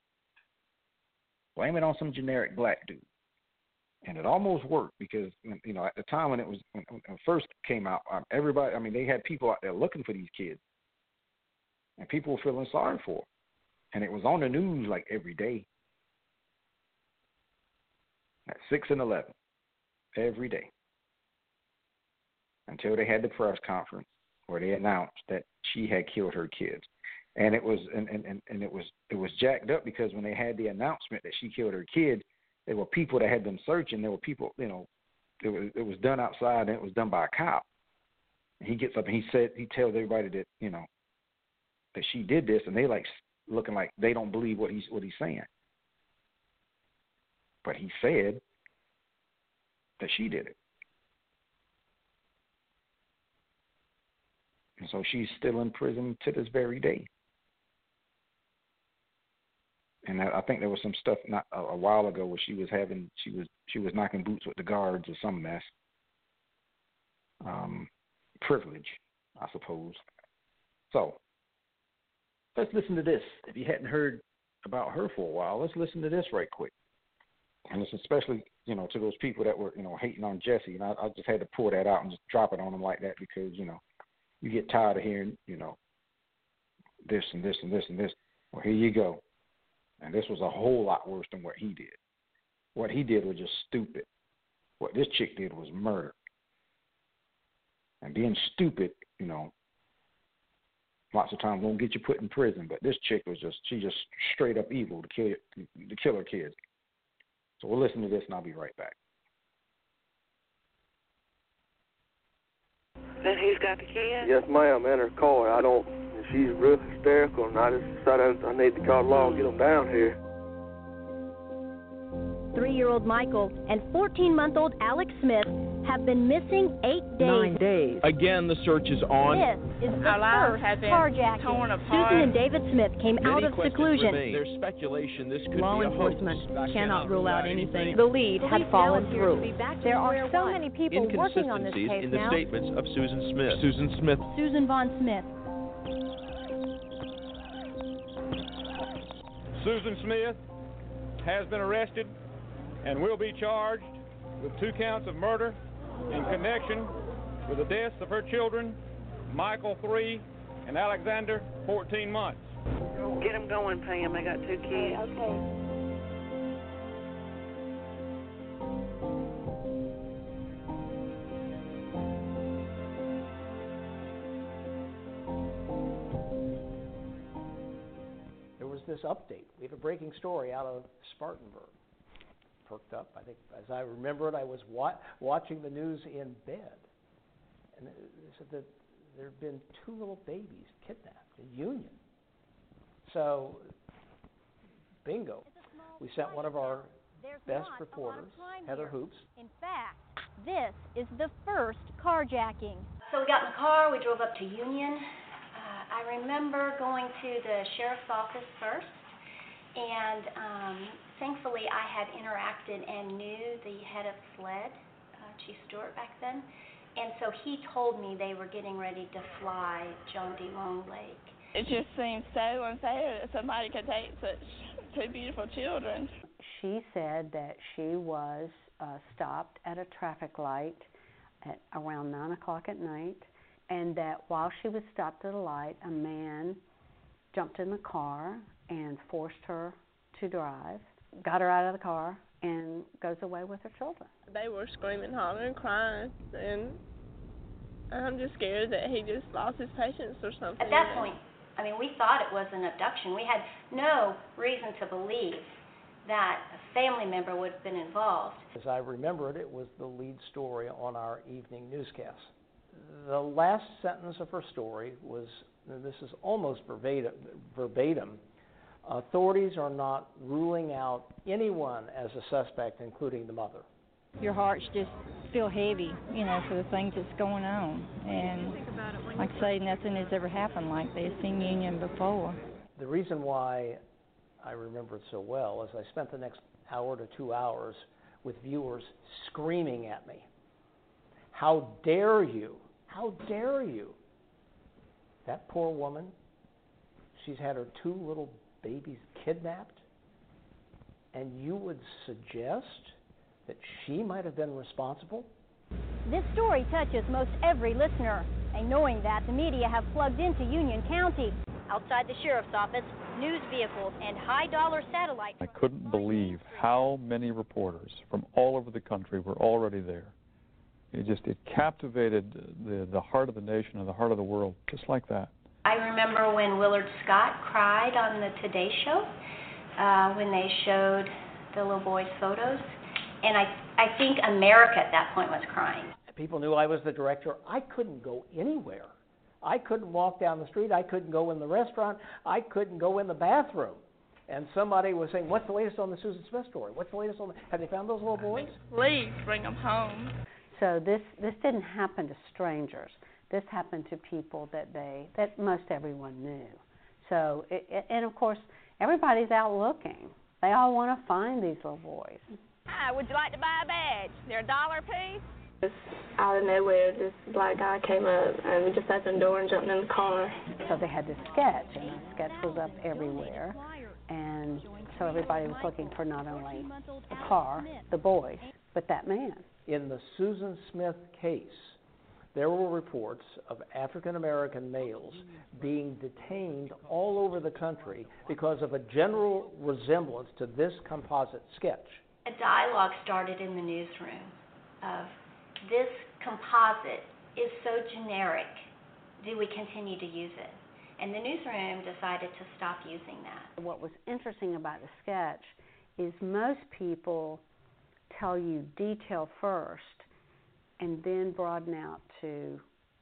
Blame it on some generic black dude. And it almost worked because, you know, at the time when it was when it first came out, um, everybody, I mean, they had people out there looking for these kids. And people were feeling sorry for them. And it was on the news like every day. At six and eleven. Every day. Until they had the press conference where they announced that she had killed her kids. And it was and, and, and it was it was jacked up because when they had the announcement that she killed her kids, there were people that had been searching. There were people, you know, it was it was done outside and it was done by a cop. And he gets up and he said he tells everybody that, you know, that she did this, and they like looking like they don't believe what he's what he's saying. But he said that she did it. And so she's still in prison to this very day. And I think there was some stuff not a, a while ago where she was having she was she was knocking boots with the guards or some mess. Um, privilege, I suppose. So let's listen to this. If you hadn't heard about her for a while, let's listen to this right quick. And it's especially, you know, to those people that were, you know, hating on Jesse. And I, I just had to pour that out and just drop it on them like that because, you know, you get tired of hearing, you know, this and this and this and this. Well, here you go. And this was a whole lot worse than what he did. What he did was just stupid. What this chick did was murder. And being stupid, you know, lots of times won't get you put in prison. But this chick was just, she just straight up evil to kill, to kill her kids. So we'll listen to this and I'll be right back. Then he's got the kid? Yes, ma'am, in her car. I don't, she's real hysterical, and I just decided I need to call the law and get them down here. Three-year-old Michael and fourteen-month-old Alex Smith have been missing eight days. Nine days. Again, the search is on. This is the Our lives first have been carjacking. torn apart. Susan and David Smith came Many out of questions seclusion. remain. There's speculation this could Law be a enforcement hoax. cannot rule out anything. The lead had fallen through. There are so many people working on this Inconsistencies case in the now. statements of Susan Smith. Susan Smith. Susan Vaughn Smith. Susan Smith has been arrested and will be charged with two counts of murder in connection with the deaths of her children, Michael, three, and Alexander, fourteen months. Get them going, Pam. They got two kids. Okay. There was this update. We have a breaking story out of Spartanburg. Perked up. I think, as I remember it, I was wa- watching the news in bed, and they said that there had been two little babies kidnapped in Union. So, bingo. We sent one of our best reporters, Heather Hoops. In fact, this is the first carjacking. So we got in the car, we drove up to Union. Uh, I remember going to the sheriff's office first, and um, thankfully I had interacted and knew the head of SLED, uh, Chief Stewart back then, And so he told me they were getting ready to fly John D. Long Lake. It just seems so unfair that somebody could take such two beautiful children. She said that she was uh, stopped at a traffic light at around nine o'clock at night, and that while she was stopped at a light, a man jumped in the car and forced her to drive, got her out of the car, and goes away with her children. They were screaming, hollering, crying, and I'm just scared that he just lost his patience or something. At that point, I mean, we thought it was an abduction. We had no reason to believe that a family member would have been involved. As I remember it, it was the lead story on our evening newscast. The last sentence of her story was, and this is almost verbatim, verbatim, authorities are not ruling out anyone as a suspect, including the mother. Your hearts just feel heavy, you know, for the things that's going on. And like I say, nothing has ever happened like this in Union before. The reason why I remember it so well is I spent the next hour to two hours with viewers screaming at me. How dare you? How dare you? That poor woman, she's had her two little babies kidnapped, and you would suggest that she might have been responsible? This story touches most every listener, and knowing that, the media have plugged into Union County. Outside the sheriff's office, news vehicles and high-dollar satellites. I couldn't believe how many reporters from all over the country were already there. It just, it captivated the, the heart of the nation and the heart of the world, just like that. I remember when Willard Scott cried on the Today Show, uh, when they showed the little boy's photos. And I, I think America at that point was crying. People knew I was the director. I couldn't go anywhere. I couldn't walk down the street. I couldn't go in the restaurant. I couldn't go in the bathroom. And somebody was saying, what's the latest on the Susan Smith story? What's the latest on the... Have they found those little boys? Please bring them home. So this, this didn't happen to strangers. This happened to people that they that most everyone knew. So, it, it, and of course, everybody's out looking. They all want to find these little boys. Hi, would you like to buy a badge? They're a dollar a piece. Just out of nowhere, this black guy came up and we just opened the door and jumped in the car. So they had this sketch, and the sketch was up everywhere. And so everybody was looking for not only the car, the boys, but that man. In the Susan Smith case, there were reports of African-American males being detained all over the country because of a general resemblance to this composite sketch. A dialogue started in the newsroom of, this composite is so generic, do we continue to use it? And the newsroom decided to stop using that. What was interesting about the sketch is most people tell you detail first and then broaden out to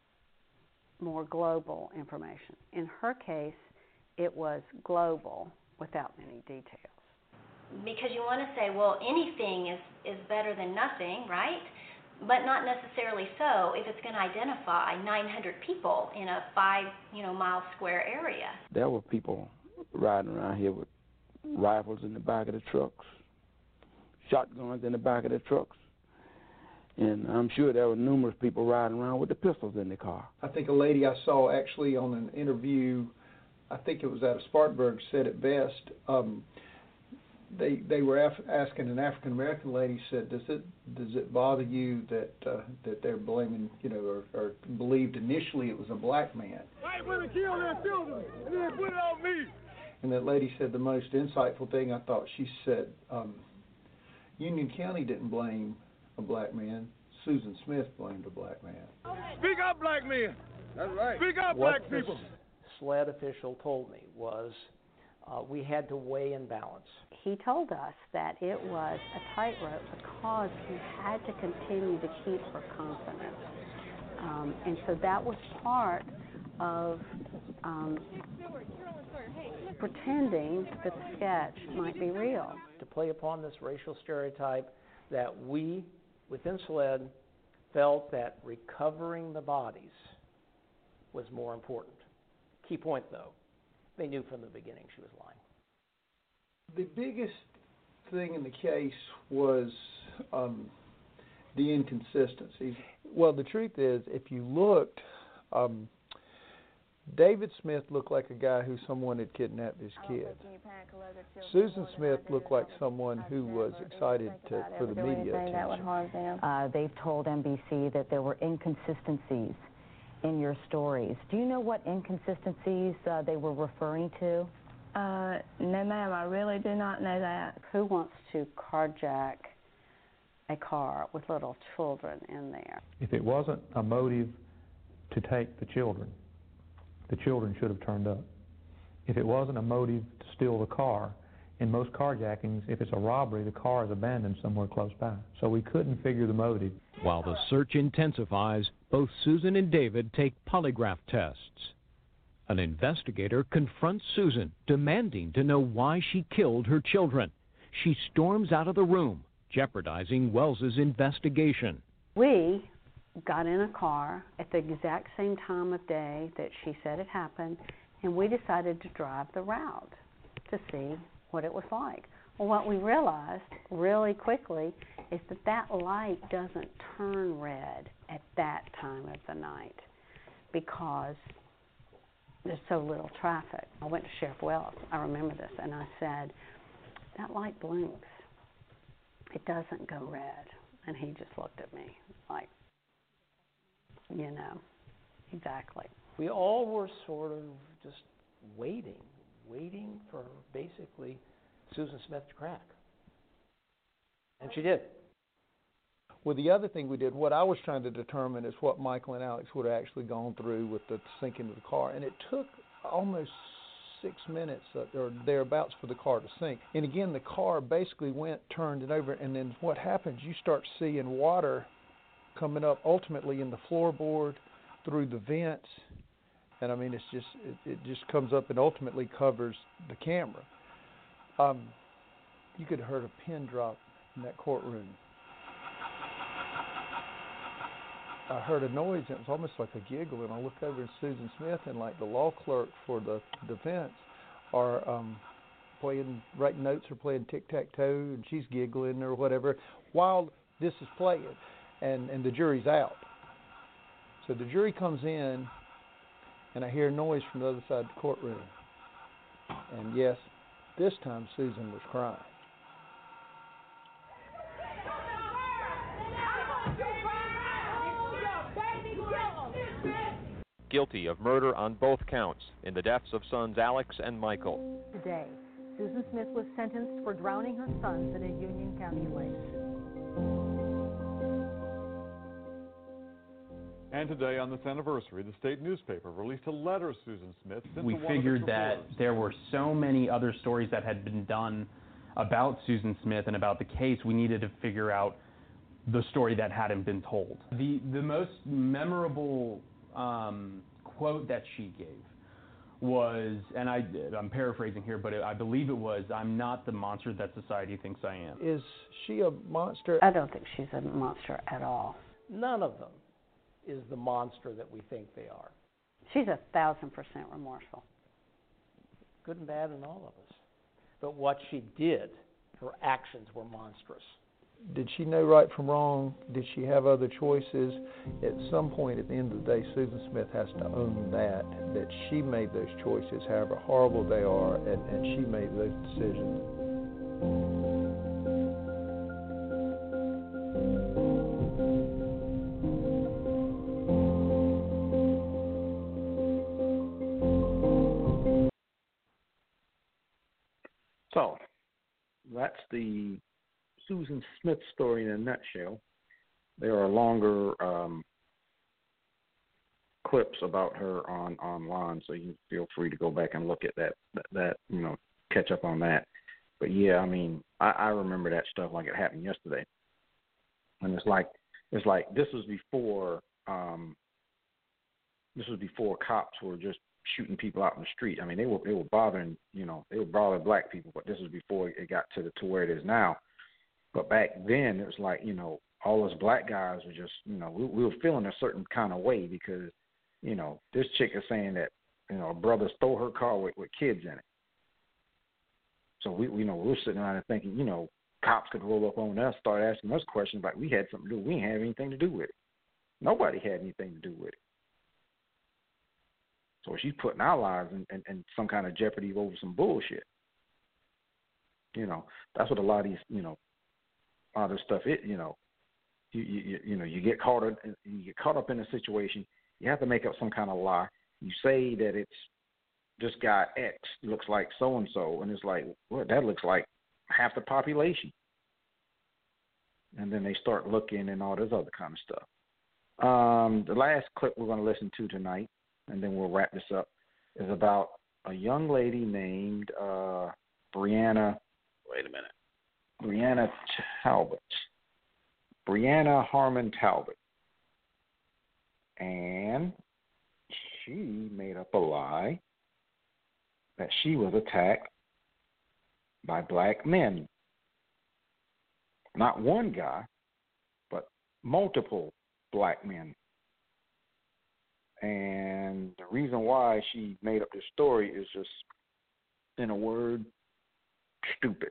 more global information. In her case, it was global without many details. Because you want to say, well, anything is, is better than nothing, right? But not necessarily so if it's going to identify nine hundred people in a five, you know, mile square area. There were people riding around here with rifles in the back of the trucks, shotguns in the back of the trucks, and I'm sure there were numerous people riding around with the pistols in the car. I think a lady I saw actually on an interview, I think it was out of Spartanburg, said it best. Um, They they were af- asking an African American lady, said, does it does it bother you that uh, that they're blaming, you know, or, or believed initially it was a black man? White women kill their children and then put it on me. And that lady said the most insightful thing I thought. She said, um, Union County didn't blame a black man. Susan Smith blamed a black man. Speak up, black men. That's right. Speak up, what black people. What SLED official told me was uh, we had to weigh and balance. He told us that it was a tightrope because he had to continue to keep her confident. Um, and so that was part of um, pretending that the sketch might be real. To play upon this racial stereotype that we, within SLED, felt that recovering the bodies was more important. Key point, though, they knew from the beginning she was lying. The biggest thing in the case was um, the inconsistencies? Well, the truth is, if you looked, um, David Smith looked like a guy who someone had kidnapped his kid. Susan Smith looked like someone who was excited to, for the media attention. Uh, they've told N B C that there were inconsistencies in your stories. Do you know what inconsistencies uh, they were referring to? Uh, no, ma'am, I really do not know that. Who wants to carjack a car with little children in there? If it wasn't a motive to take the children, the children should have turned up. If it wasn't a motive to steal the car, in most carjackings, if it's a robbery, the car is abandoned somewhere close by. So we couldn't figure the motive. While the search intensifies, both Susan and David take polygraph tests. An investigator confronts Susan, demanding to know why she killed her children. She storms out of the room, jeopardizing Wells's investigation. We got in a car at the exact same time of day that she said it happened, and we decided to drive the route to see what it was like. Well, what we realized really quickly is that that light doesn't turn red at that time of the night because there's so little traffic. I went to Sheriff Wells, I remember this, and I said, that light blinks. It doesn't go red. And he just looked at me like, you know, exactly. We all were sort of just waiting, waiting for basically Susan Smith to crack. And she did. Well, the other thing we did, what I was trying to determine is what Michael and Alex would have actually gone through with the sinking of the car. And it took almost six minutes or thereabouts for the car to sink. And again, the car basically went, turned it over, and then what happens, you start seeing water coming up ultimately in the floorboard, through the vents, and I mean, it's just, it, it just comes up and ultimately covers the camera. Um, you could have heard a pin drop in that courtroom. I heard a noise, and it was almost like a giggle, and I looked over at Susan Smith, and like the law clerk for the defense are um, playing, writing notes or playing tic-tac-toe, and she's giggling or whatever, while this is playing, and, and the jury's out. So the jury comes in, and I hear a noise from the other side of the courtroom. And yes, this time Susan was crying. Guilty of murder on both counts in the deaths of sons Alex and Michael. Today, Susan Smith was sentenced for drowning her sons in a Union County lake. And today, on this anniversary, the state newspaper released a letter Susan Smith sent We to one figured of its that reporters. there were so many other stories that had been done about Susan Smith and about the case, we needed to figure out the story that hadn't been told. The, the most memorable um, quote that she gave was, and I, I'm paraphrasing here, but I believe it was, "I'm not the monster that society thinks I am." Is she a monster? I don't think she's a monster at all. None of them is the monster that we think they are. She's a thousand percent remorseful. Good and bad in all of us. But what she did, her actions were monstrous. Did she know right from wrong? Did she have other choices? At some point at the end of the day, Susan Smith has to own that, that she made those choices, however horrible they are, and, and she made those decisions. So, that's the Susan Smith story in a nutshell. There are longer um, clips about her on online, so you feel free to go back and look at that, that, that you know, catch up on that. But yeah, I mean, I, I remember that stuff like it happened yesterday. And it's like, it's like this was before, um, this was before cops were just shooting people out in the street. I mean, they were they were bothering, you know, they were bothering black people, but this was before it got to the to where it is now. But back then, it was like, you know, all us black guys were just, you know, we, we were feeling a certain kind of way because, you know, this chick is saying that, you know, a brother stole her car with, with kids in it. So we, you know, we were sitting around and thinking, you know, cops could roll up on us, start asking us questions like we had something to do. We didn't have anything to do with it. Nobody had anything to do with it. So she's putting our lives in, in, in some kind of jeopardy over some bullshit. You know, that's what a lot of these, you know, all this stuff. It, you know, you you you know, you get caught in, you get caught up in a situation. You have to make up some kind of lie. You say that it's this guy X looks like so and so, and it's like, well, that looks like half the population. And then they start looking and all this other kind of stuff. Um, the last clip we're going to listen to tonight, and then we'll wrap this up, is about a young lady named uh, Brianna. Wait a minute. Brianna Talbot. Brianna Harmon Talbot. And she made up a lie that she was attacked by black men. Not one guy, but multiple black men. And the reason why she made up this story is just, in a word, stupid.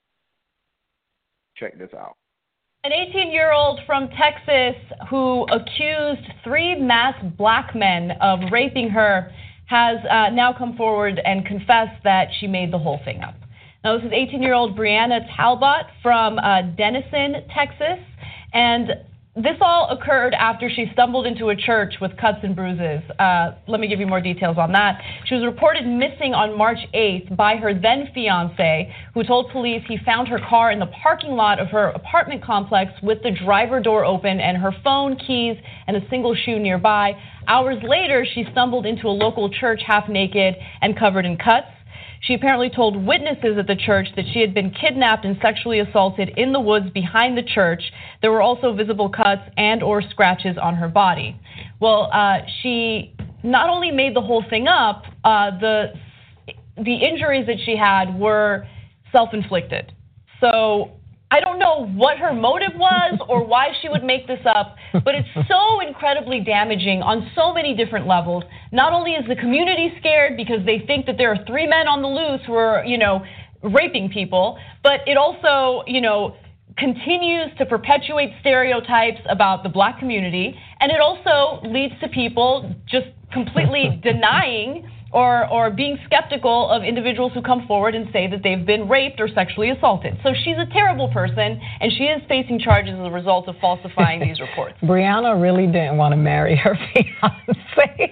Check this out. An eighteen-year-old from Texas who accused three masked black men of raping her has uh, now come forward and confessed that she made the whole thing up. Now, this is eighteen-year-old Brianna Talbot from uh, Denison, Texas, and this all occurred after she stumbled into a church with cuts and bruises. Uh, let me give you more details on that. She was reported missing on March eighth by her then-fiancé, who told police he found her car in the parking lot of her apartment complex with the driver door open and her phone, keys, and a single shoe nearby. Hours later, she stumbled into a local church half naked and covered in cuts. She apparently told witnesses at the church that she had been kidnapped and sexually assaulted in the woods behind the church. There were also visible cuts and or scratches on her body. Well, uh, she not only made the whole thing up, uh, the, the injuries that she had were self-inflicted. So I don't know what her motive was or why she would make this up, but it's so incredibly damaging on so many different levels. Not only is the community scared because they think that there are three men on the loose who are, you know, raping people, but it also, you know, continues to perpetuate stereotypes about the black community, and it also leads to people just completely denying or or being skeptical of individuals who come forward and say that they've been raped or sexually assaulted. So she's a terrible person, and she is facing charges as a result of falsifying these reports. Brianna really didn't want to marry her fiancé.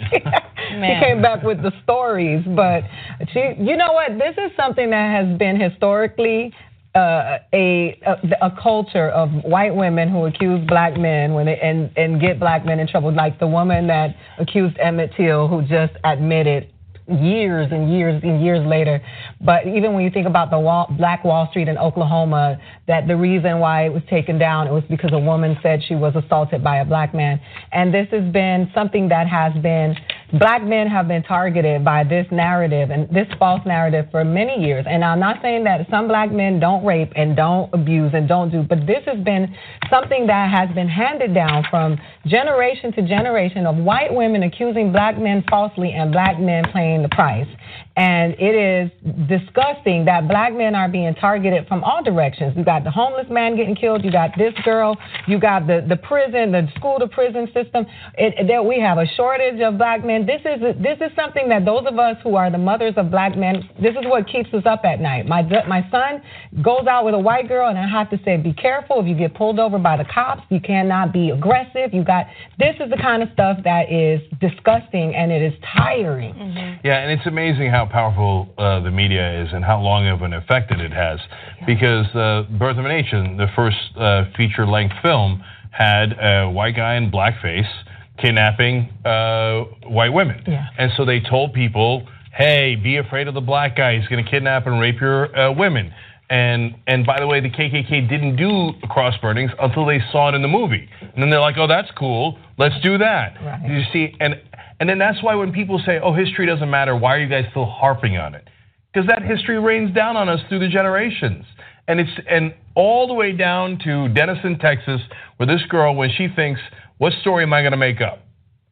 She came back with the stories, but she, you know what? This is something that has been historically Uh, a, a a culture of white women who accuse black men when they, and and get black men in trouble, like the woman that accused Emmett Till, who just admitted years and years and years later. But even when you think about the Wall, Black Wall Street in Oklahoma, that the reason why it was taken down, it was because a woman said she was assaulted by a black man. And this has been something that has been, black men have been targeted by this narrative and this false narrative for many years. And I'm not saying that some black men don't rape and don't abuse and don't do, but this has been something that has been handed down from generation to generation of white women accusing black men falsely and black men paying the price. And it is disgusting that black men are being targeted from all directions. You got the homeless man getting killed. You got this girl. You got the, the prison, the school to prison system. It, that we have a shortage of black men. This is this is something that those of us who are the mothers of black men, this is what keeps us up at night. My my son goes out with a white girl, and I have to say, be careful if you get pulled over by the cops. You cannot be aggressive. You got this is the kind of stuff that is disgusting, and it is tiring. Mm-hmm. Yeah, and it's amazing how powerful uh, the media is and how long of an effect it has. Yeah. Because uh, Birth of a Nation, the first uh, feature-length film, had a white guy in blackface kidnapping uh, white women. Yeah. And so they told people, hey, be afraid of the black guy. He's going to kidnap and rape your uh, women. And and by the way, the K K K didn't do cross burnings until they saw it in the movie. And then they're like, oh, that's cool. Let's do that. Right. You see, and and then that's why when people say, oh, history doesn't matter, why are you guys still harping on it? Because that history rains down on us through the generations. And it's and all the way down to Denison, Texas, where this girl, when she thinks, what story am I going to make up?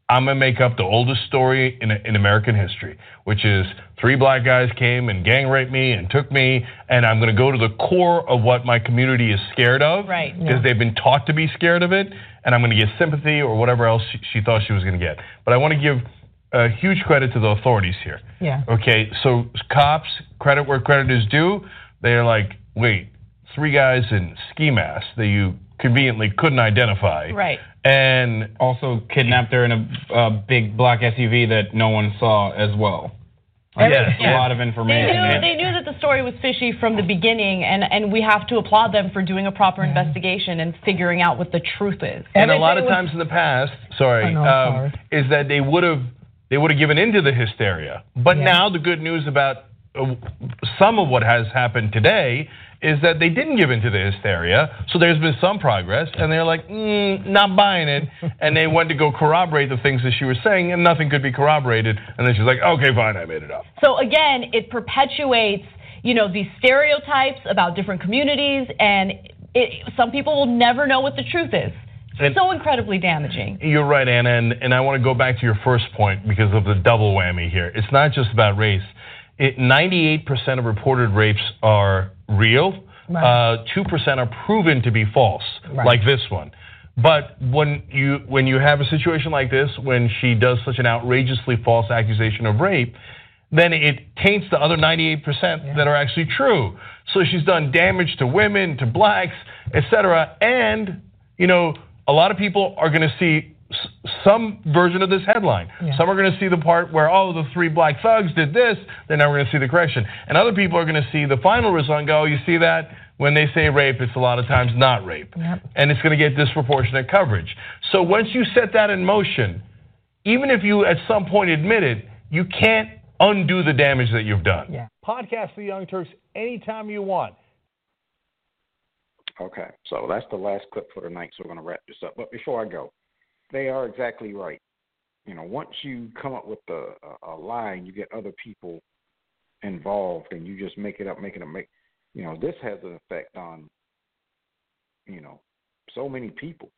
I'm going to make up the oldest story in, in American history, which is three black guys came and gang raped me and took me, and I'm going to go to the core of what my community is scared of, right? Because yeah. they've been taught to be scared of it, and I'm going to get sympathy or whatever else she, she thought she was going to get. But I want to give a huge credit to the authorities here. Yeah. Okay, so cops, credit where credit is due, they're like, wait, three guys in ski masks that you conveniently couldn't identify. Right. And also kidnapped her in a, a big black S U V that no one saw as well. Like, yes. yeah. A lot of information. They knew, they knew that the story was fishy from the beginning, and, and we have to applaud them for doing a proper yeah. investigation and figuring out what the truth is. And Everything a lot of was, times in the past, sorry, know, um, sorry. is that they would have they would have given into the hysteria. But yeah. now the good news about uh, some of what has happened today is that they didn't give into the hysteria, so there's been some progress, and they're like, mm, not buying it, and they went to go corroborate the things that she was saying, and nothing could be corroborated, and then she's like, okay, fine, I made it up. So again, it perpetuates, you know, these stereotypes about different communities, and it, some people will never know what the truth is. And so incredibly damaging. You're right, Anna, and, and I want to go back to your first point because of the double whammy here. It's not just about race. It, ninety-eight percent of reported rapes are real. Right. Uh, two percent are proven to be false, right. like this one. But when you when you have a situation like this, when she does such an outrageously false accusation of rape, then it taints the other ninety-eight percent yeah. that are actually true. So she's done damage to women, to blacks, et cetera. And, you know, a lot of people are going to see some version of this headline. Yeah. Some are going to see the part where, oh, the three black thugs did this. They're never going to see the correction. And other people are going to see the final result and go, oh, you see that? When they say rape, it's a lot of times not rape. Yep. And it's going to get disproportionate coverage. So once you set that in motion, even if you at some point admit it, you can't undo the damage that you've done. Yeah. Podcast The Young Turks anytime you want. Okay, so that's the last clip for tonight, so we're going to wrap this up. But before I go, they are exactly right. You know, once you come up with a, a, a lie and you get other people involved and you just make it up, making it make, you know, this has an effect on, you know, so many people.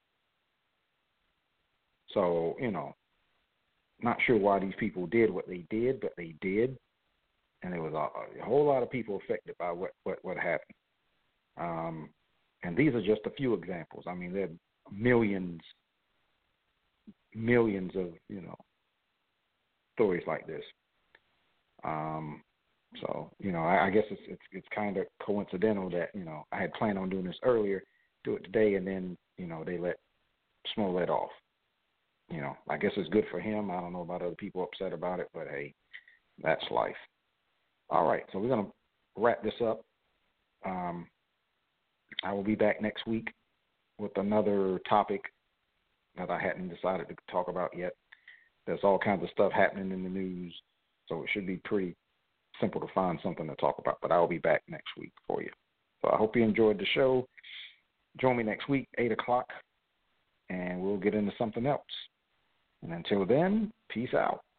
So, you know, not sure why these people did what they did, but they did. And there was a, a whole lot of people affected by what, what, what happened. Um, and these are just a few examples. I mean, there are millions millions of, you know, stories like this. Um, so, you know, I, I guess it's it's it's kind of coincidental that, you know, I had planned on doing this earlier, do it today, and then, you know, they let Smollett off. You know, I guess it's good for him. I don't know about other people upset about it, but hey, that's life. All right, so we're going to wrap this up. Um, I will be back next week with another topic that I hadn't decided to talk about yet. There's all kinds of stuff happening in the news, so it should be pretty simple to find something to talk about. But I'll be back next week for you. So I hope you enjoyed the show. Join me next week, eight o'clock, and we'll get into something else. And until then, peace out.